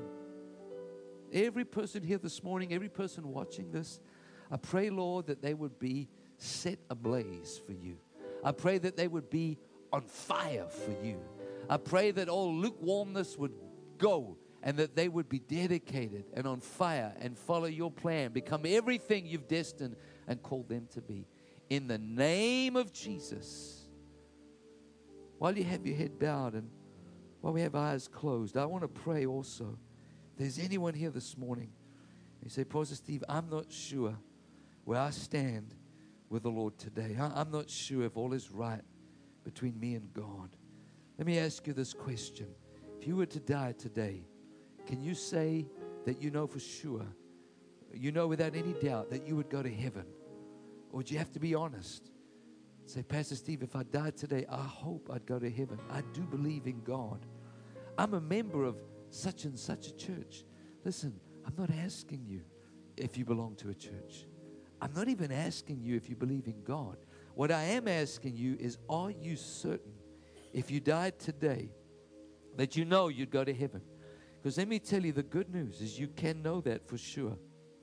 here this morning, every person watching this. I pray, Lord, that they would be set ablaze for you. I pray that they would be on fire for you. I pray that all lukewarmness would go and that they would be dedicated and on fire and follow your plan, become everything you've destined and called them to be. In the name of Jesus. While you have your head bowed and while we have eyes closed, I want to pray also. If there's anyone here this morning, you say, Pastor Steve, I'm not sure where I stand with the Lord today. I'm not sure if all is right between me and God. Let me ask you this question. If you were to die today, can you say that you know for sure, you know without any doubt that you would go to heaven? Or do you have to be honest? Say, Pastor Steve, if I died today, I hope I'd go to heaven. I do believe in God. I'm a member of such and such a church. Listen, I'm not asking you if you belong to a church. I'm not even asking you if you believe in God. What I am asking you is, are you certain if you died today that you know you'd go to heaven? Because let me tell you, the good news is you can know that for sure.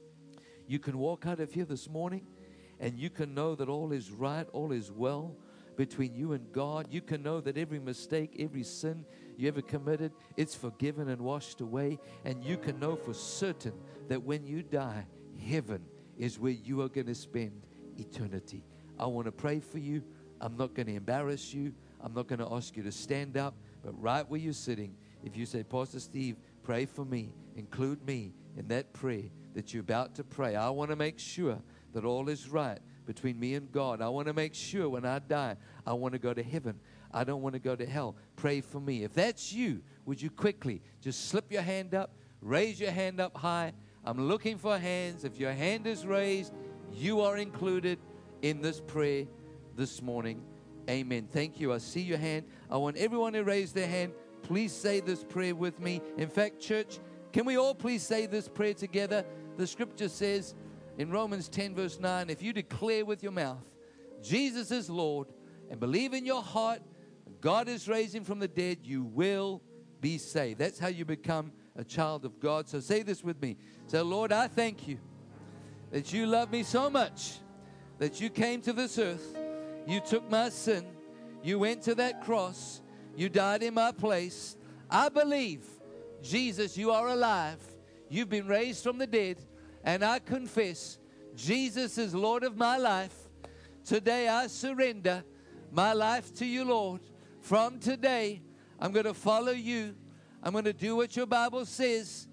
You can walk out of here this morning and you can know that all is right, all is well between you and God. You can know that every mistake, every sin you ever committed, it's forgiven and washed away. And you can know for certain that when you die, heaven is where you are going to spend eternity. I want to pray for you. I'm not going to embarrass you. I'm not going to ask you to stand up. But right where you're sitting, if you say, Pastor Steve, pray for me, include me in that prayer that you're about to pray. I want to make sure that all is right between me and God. I want to make sure when I die, I want to go to heaven. I don't want to go to hell. Pray for me. If that's you, would you quickly just slip your hand up, raise your hand up high. I'm looking for hands. If your hand is raised, you are included in this prayer this morning. Amen. Thank you. I see your hand. I want everyone to raise their hand. Please say this prayer with me. In fact, church, can we all please say this prayer together? The scripture says in Romans 10 verse 9, if you declare with your mouth, Jesus is Lord, and believe in your heart, God is raised him from the dead, you will be saved. That's how you become a child of God. So say this with me. Say, Lord, I thank you that you love me so much that you came to this earth. You took my sin. You went to that cross. You died in my place. I believe, Jesus, you are alive. You've been raised from the dead. And I confess, Jesus is Lord of my life. Today I surrender my life to you, Lord. From today, I'm going to follow you. I'm going to do what your Bible says.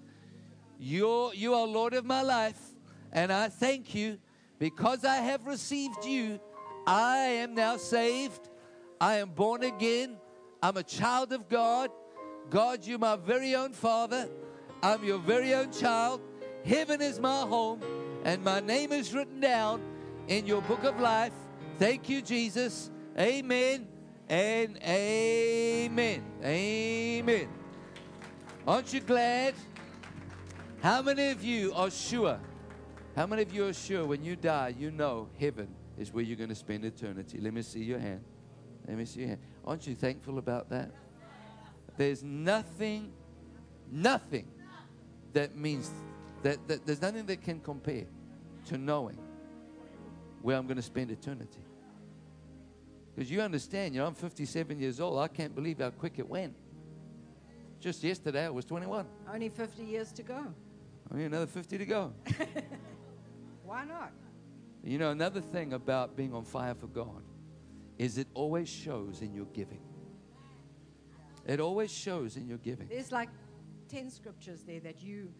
You are Lord of my life. And I thank you because I have received you. I am now saved. I am born again. I'm a child of God. God, you're my very own Father. I'm your very own child. Heaven is my home, and my name is written down in your book of life. Thank you, Jesus. Amen and amen. Amen. Aren't you glad? How many of you are sure? How many of you are sure when you die, you know heaven is where you're going to spend eternity? Let me see your hand. Let me see your hand. Aren't you thankful about that? There's nothing that means that there's nothing that can compare to knowing where I'm going to spend eternity. Because you understand, I'm 57 years old. I can't believe how quick it went. Just yesterday, I was 21. Only 50 years to go. Only another 50 to go. Why not? Another thing about being on fire for God is it always shows in your giving. It always shows in your giving. There's like 10 scriptures there that you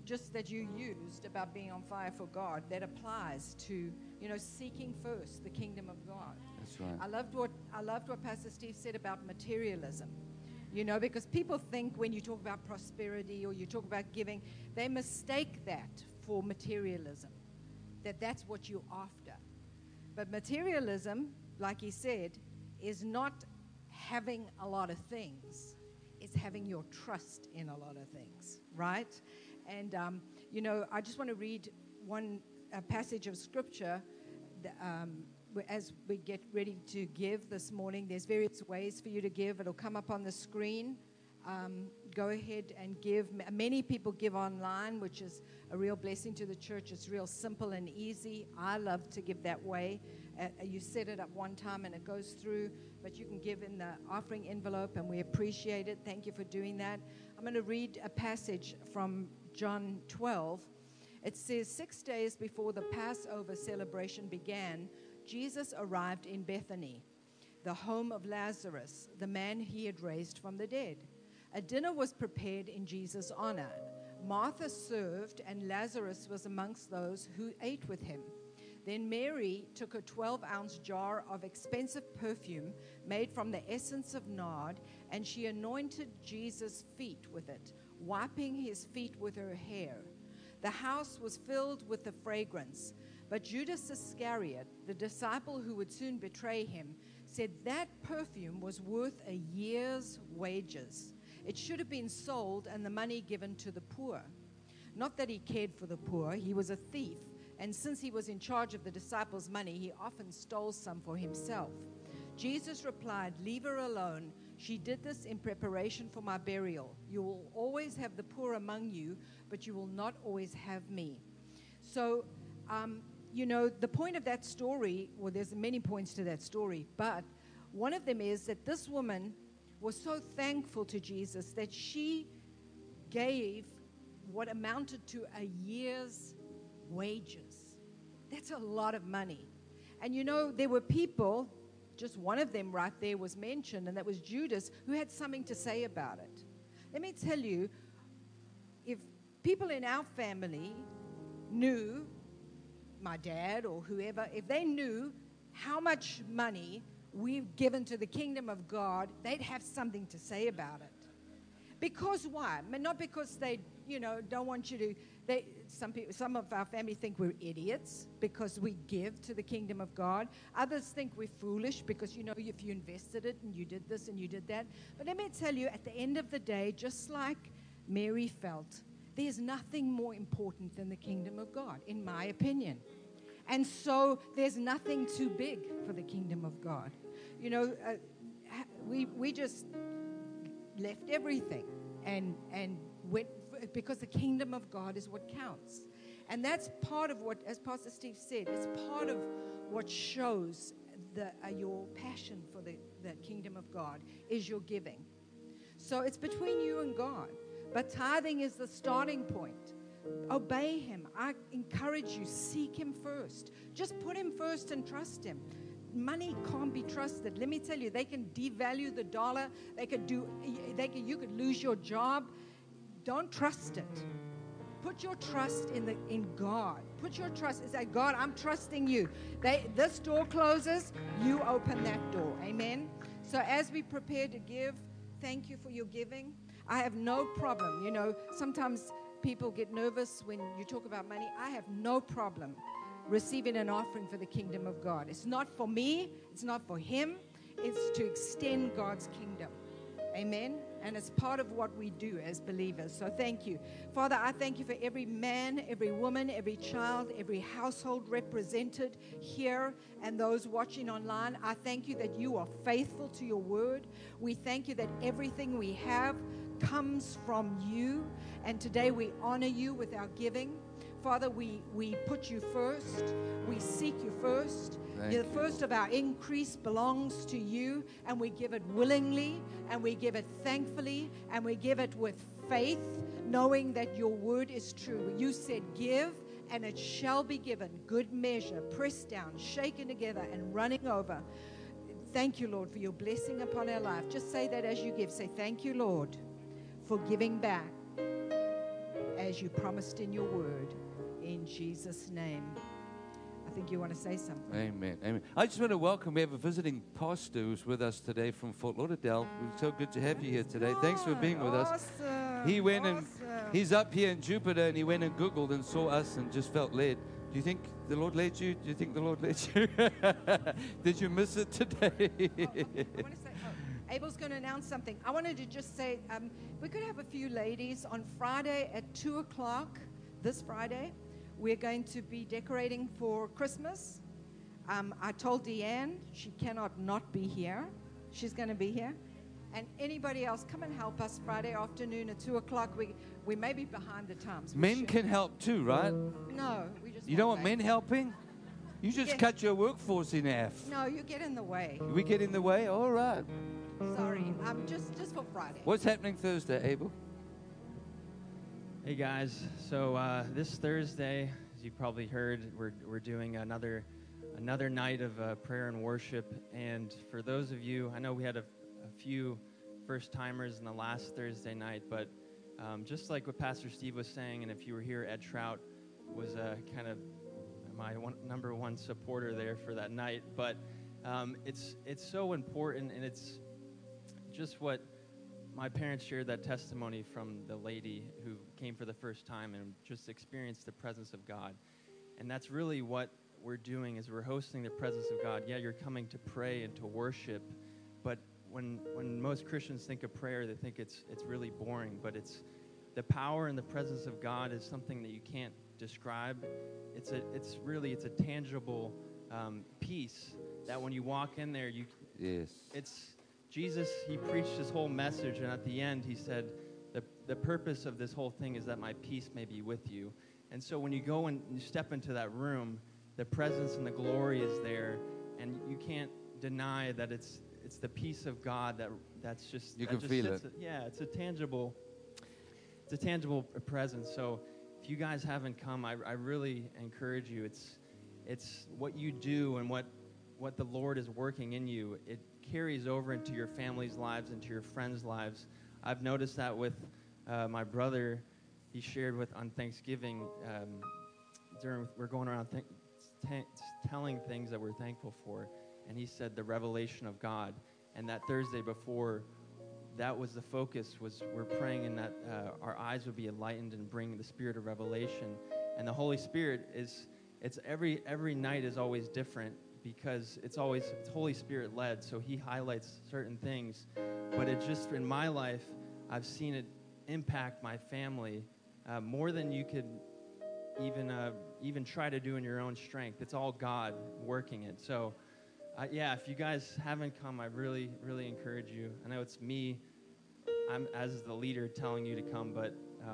used about being on fire for God that applies to, seeking first the kingdom of God. That's right. I loved what Pastor Steve said about materialism. Because people think when you talk about prosperity or you talk about giving, they mistake that for materialism, that's what you're after. But materialism, like he said, is not having a lot of things. It's having your trust in a lot of things, right? And, I just want to read a passage of scripture as we get ready to give this morning. There's various ways for you to give. It'll come up on the screen. Go ahead and give. Many people give online, which is a real blessing to the church. It's real simple and easy. I love to give that way. You set it up one time and it goes through, but you can give in the offering envelope, and we appreciate it. Thank you for doing that. I'm going to read a passage from John 12. It says, 6 days before the Passover celebration began, Jesus arrived in Bethany, the home of Lazarus, the man he had raised from the dead. A dinner was prepared in Jesus' honor. Martha served, and Lazarus was amongst those who ate with him. Then Mary took a 12-ounce jar of expensive perfume made from the essence of nard, and she anointed Jesus' feet with it, wiping his feet with her hair. The house was filled with the fragrance. But Judas Iscariot, the disciple who would soon betray him, said that perfume was worth a year's wages. It should have been sold and the money given to the poor. Not that he cared for the poor, he was a thief, and since he was in charge of the disciples' money, he often stole some for himself. Jesus replied, "Leave her alone. She did this in preparation for my burial. You will always have the poor among you, but you will not always have me." So, the point of that story, well, there's many points to that story, but one of them is that this woman was so thankful to Jesus that she gave what amounted to a year's wages. That's a lot of money. And there were people, just one of them right there was mentioned, and that was Judas, who had something to say about it. Let me tell you, if people in our family knew, my dad or whoever, if they knew how much money we've given to the kingdom of God, they'd have something to say about it. Because why? I mean, not because they, don't want you to. Some of our family think we're idiots because we give to the kingdom of God. Others think we're foolish because, if you invested it and you did this and you did that. But let me tell you, at the end of the day, just like Mary felt, there's nothing more important than the kingdom of God, in my opinion. And so there's nothing too big for the kingdom of God. We just left everything and went, because the kingdom of God is what counts. And that's part of what, as Pastor Steve said, it's part of what shows your passion for the kingdom of God is your giving. So it's between you and God. But tithing is the starting point. Obey him. I encourage you, seek him first. Just put him first and trust him. Money can't be trusted. Let me tell you, they can devalue the dollar. You could lose your job. Don't trust it. Put your trust in God. Put your trust and say, God, I'm trusting you. This door closes, you open that door. Amen. So as we prepare to give, thank you for your giving. I have no problem. Sometimes people get nervous when you talk about money. I have no problem receiving an offering for the kingdom of God. It's not for me. It's not for him. It's to extend God's kingdom. Amen. And it's part of what we do as believers. So thank you. Father, I thank you for every man, every woman, every child, every household represented here and those watching online. I thank you that you are faithful to your word. We thank you that everything we have comes from you. And today we honor you with our giving. Father, we put you first. We seek you first. The first of our increase belongs to you, and we give it willingly, and we give it thankfully, and we give it with faith, knowing that your word is true. You said, give, and it shall be given. Good measure, pressed down, shaken together, and running over. Thank you, Lord, for your blessing upon our life. Just say that as you give. Say, thank you, Lord, for giving back as you promised in your word. In Jesus' name. I think you want to say something. Amen. Amen. I just want to welcome, we have a visiting pastor who's with us today from Fort Lauderdale. It's so good to have you here today. Thanks for being with us. Awesome. He went and Awesome. he's up here in Jupiter, and he went and Googled and saw us and just felt led. Do you think the Lord led you? Do you think the Lord led you? Did you miss it today? I want to say, Abel's going to announce something. I wanted to just say, we could have a few ladies on Friday at 2 o'clock, this Friday. We're going to be decorating for Christmas. I told Deanne she cannot not be here. She's going to be here. And anybody else, come and help us Friday afternoon at 2 o'clock. We may be behind the times. We Men should. can help too, right? No, we just You don't want ladies. men helping? You just Yeah. cut your workforce in half. No, you get in the way. We get in the way? All right. Sorry, just for Friday. What's happening Thursday, Abel? Hey guys, so this Thursday, as you probably heard, we're doing another night of prayer and worship. And for those of you, I know we had a few first timers in the last Thursday night, but just like what Pastor Steve was saying, and if you were here, Ed Trout was kind of my number one supporter there for that night. But it's so important, and it's just what my parents shared, that testimony from the lady who came for the first time and just experienced the presence of God. And that's really what we're doing, is we're hosting the presence of God. Yeah, you're coming to pray and to worship, but when most Christians think of prayer, they think it's really boring, but it's the power and the presence of God is something that you can't describe. It's a tangible peace that when you walk in there, Yes. it's Jesus. He preached his whole message, and at the end he said, the purpose of this whole thing is that my peace may be with you. And so when you go and you step into that room, the presence and the glory is there, and you can't deny that it's the peace of God that's just You that can just feel sits- it. Yeah, it's a tangible presence. So if you guys haven't come, I really encourage you. It's what you do and what the Lord is working in you. It carries over into your family's lives, into your friends' lives. I've noticed that with my brother. He shared on Thanksgiving, we're going around telling things that we're thankful for, and he said the revelation of God. And that Thursday before, that was the focus, was we're praying in that our eyes would be enlightened and bring the spirit of revelation. And the Holy Spirit it's every night is always different, because it's Holy Spirit led, so he highlights certain things. But it just, in my life, I've seen it impact my family more than you could even try to do in your own strength. It's all God working it. So if you guys haven't come, I really, really encourage you. I know it's me, I'm as the leader telling you to come, but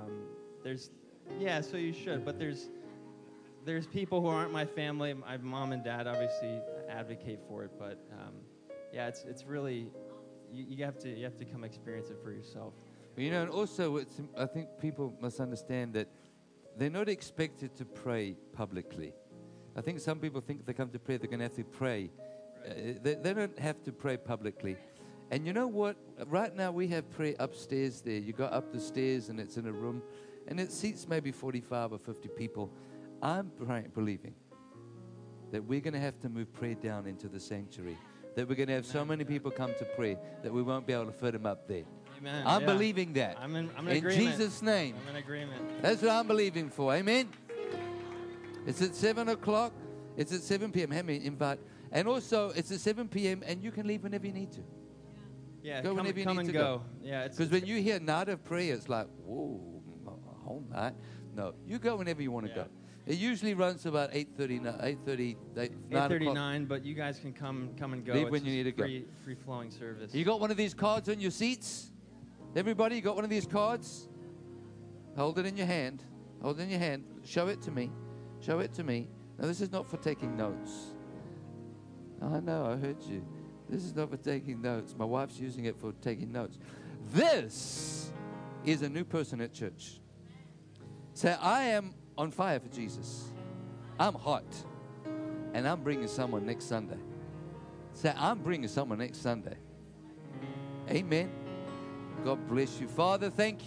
so you should. But there's people who aren't my family. My mom and dad obviously advocate for it, but it's really you have to come experience it for yourself. And also, I think people must understand that they're not expected to pray publicly. I think some people think they come to pray, they're going to have to pray. They don't have to pray publicly. And you know what? Right now we have prayer upstairs there. You go up the stairs and it's in a room, and it seats maybe 45 or 50 people. I'm believing that we're going to have to move prayer down into the sanctuary, that we're going to have so many people come to pray that we won't be able to fit them up there. Amen. I'm believing that. I'm in in agreement. Jesus' name. I'm in agreement. That's what I'm believing for. Amen. It's at 7 o'clock. It's at 7 p.m. Have me invite. And also, it's at 7 p.m. and you can leave whenever you need to. Yeah, Go whenever you come need and to go. Yeah, Because when you hear night of prayer, it's like, whoa, a whole night. No, you go whenever you want to go. It usually runs about 8:30, 9 o'clock. 8:39, but you guys can come and go. Leave when It's you need to go. Free flowing service. You got one of these cards on your seats? Everybody, you got one of these cards? Hold it in your hand. Hold it in your hand. Show it to me. Show it to me. Now, this is not for taking notes. I know, I heard you. This is not for taking notes. My wife's using it for taking notes. This is a new person at church. Say, I am on fire for Jesus. I'm hot. And I'm bringing someone next Sunday. Say, I'm bringing someone next Sunday. Amen. God bless you. Father, thank you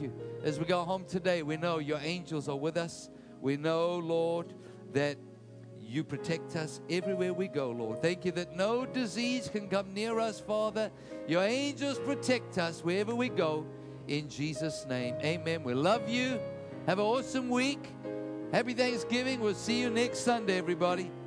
as we go home today, we know your angels are with us. We know, Lord, that you protect us everywhere we go, Lord. Thank you that no disease can come near us, Father. Your angels protect us wherever we go. In Jesus' name, amen. We love you. Have an awesome week. Happy Thanksgiving. We'll see you next Sunday, everybody.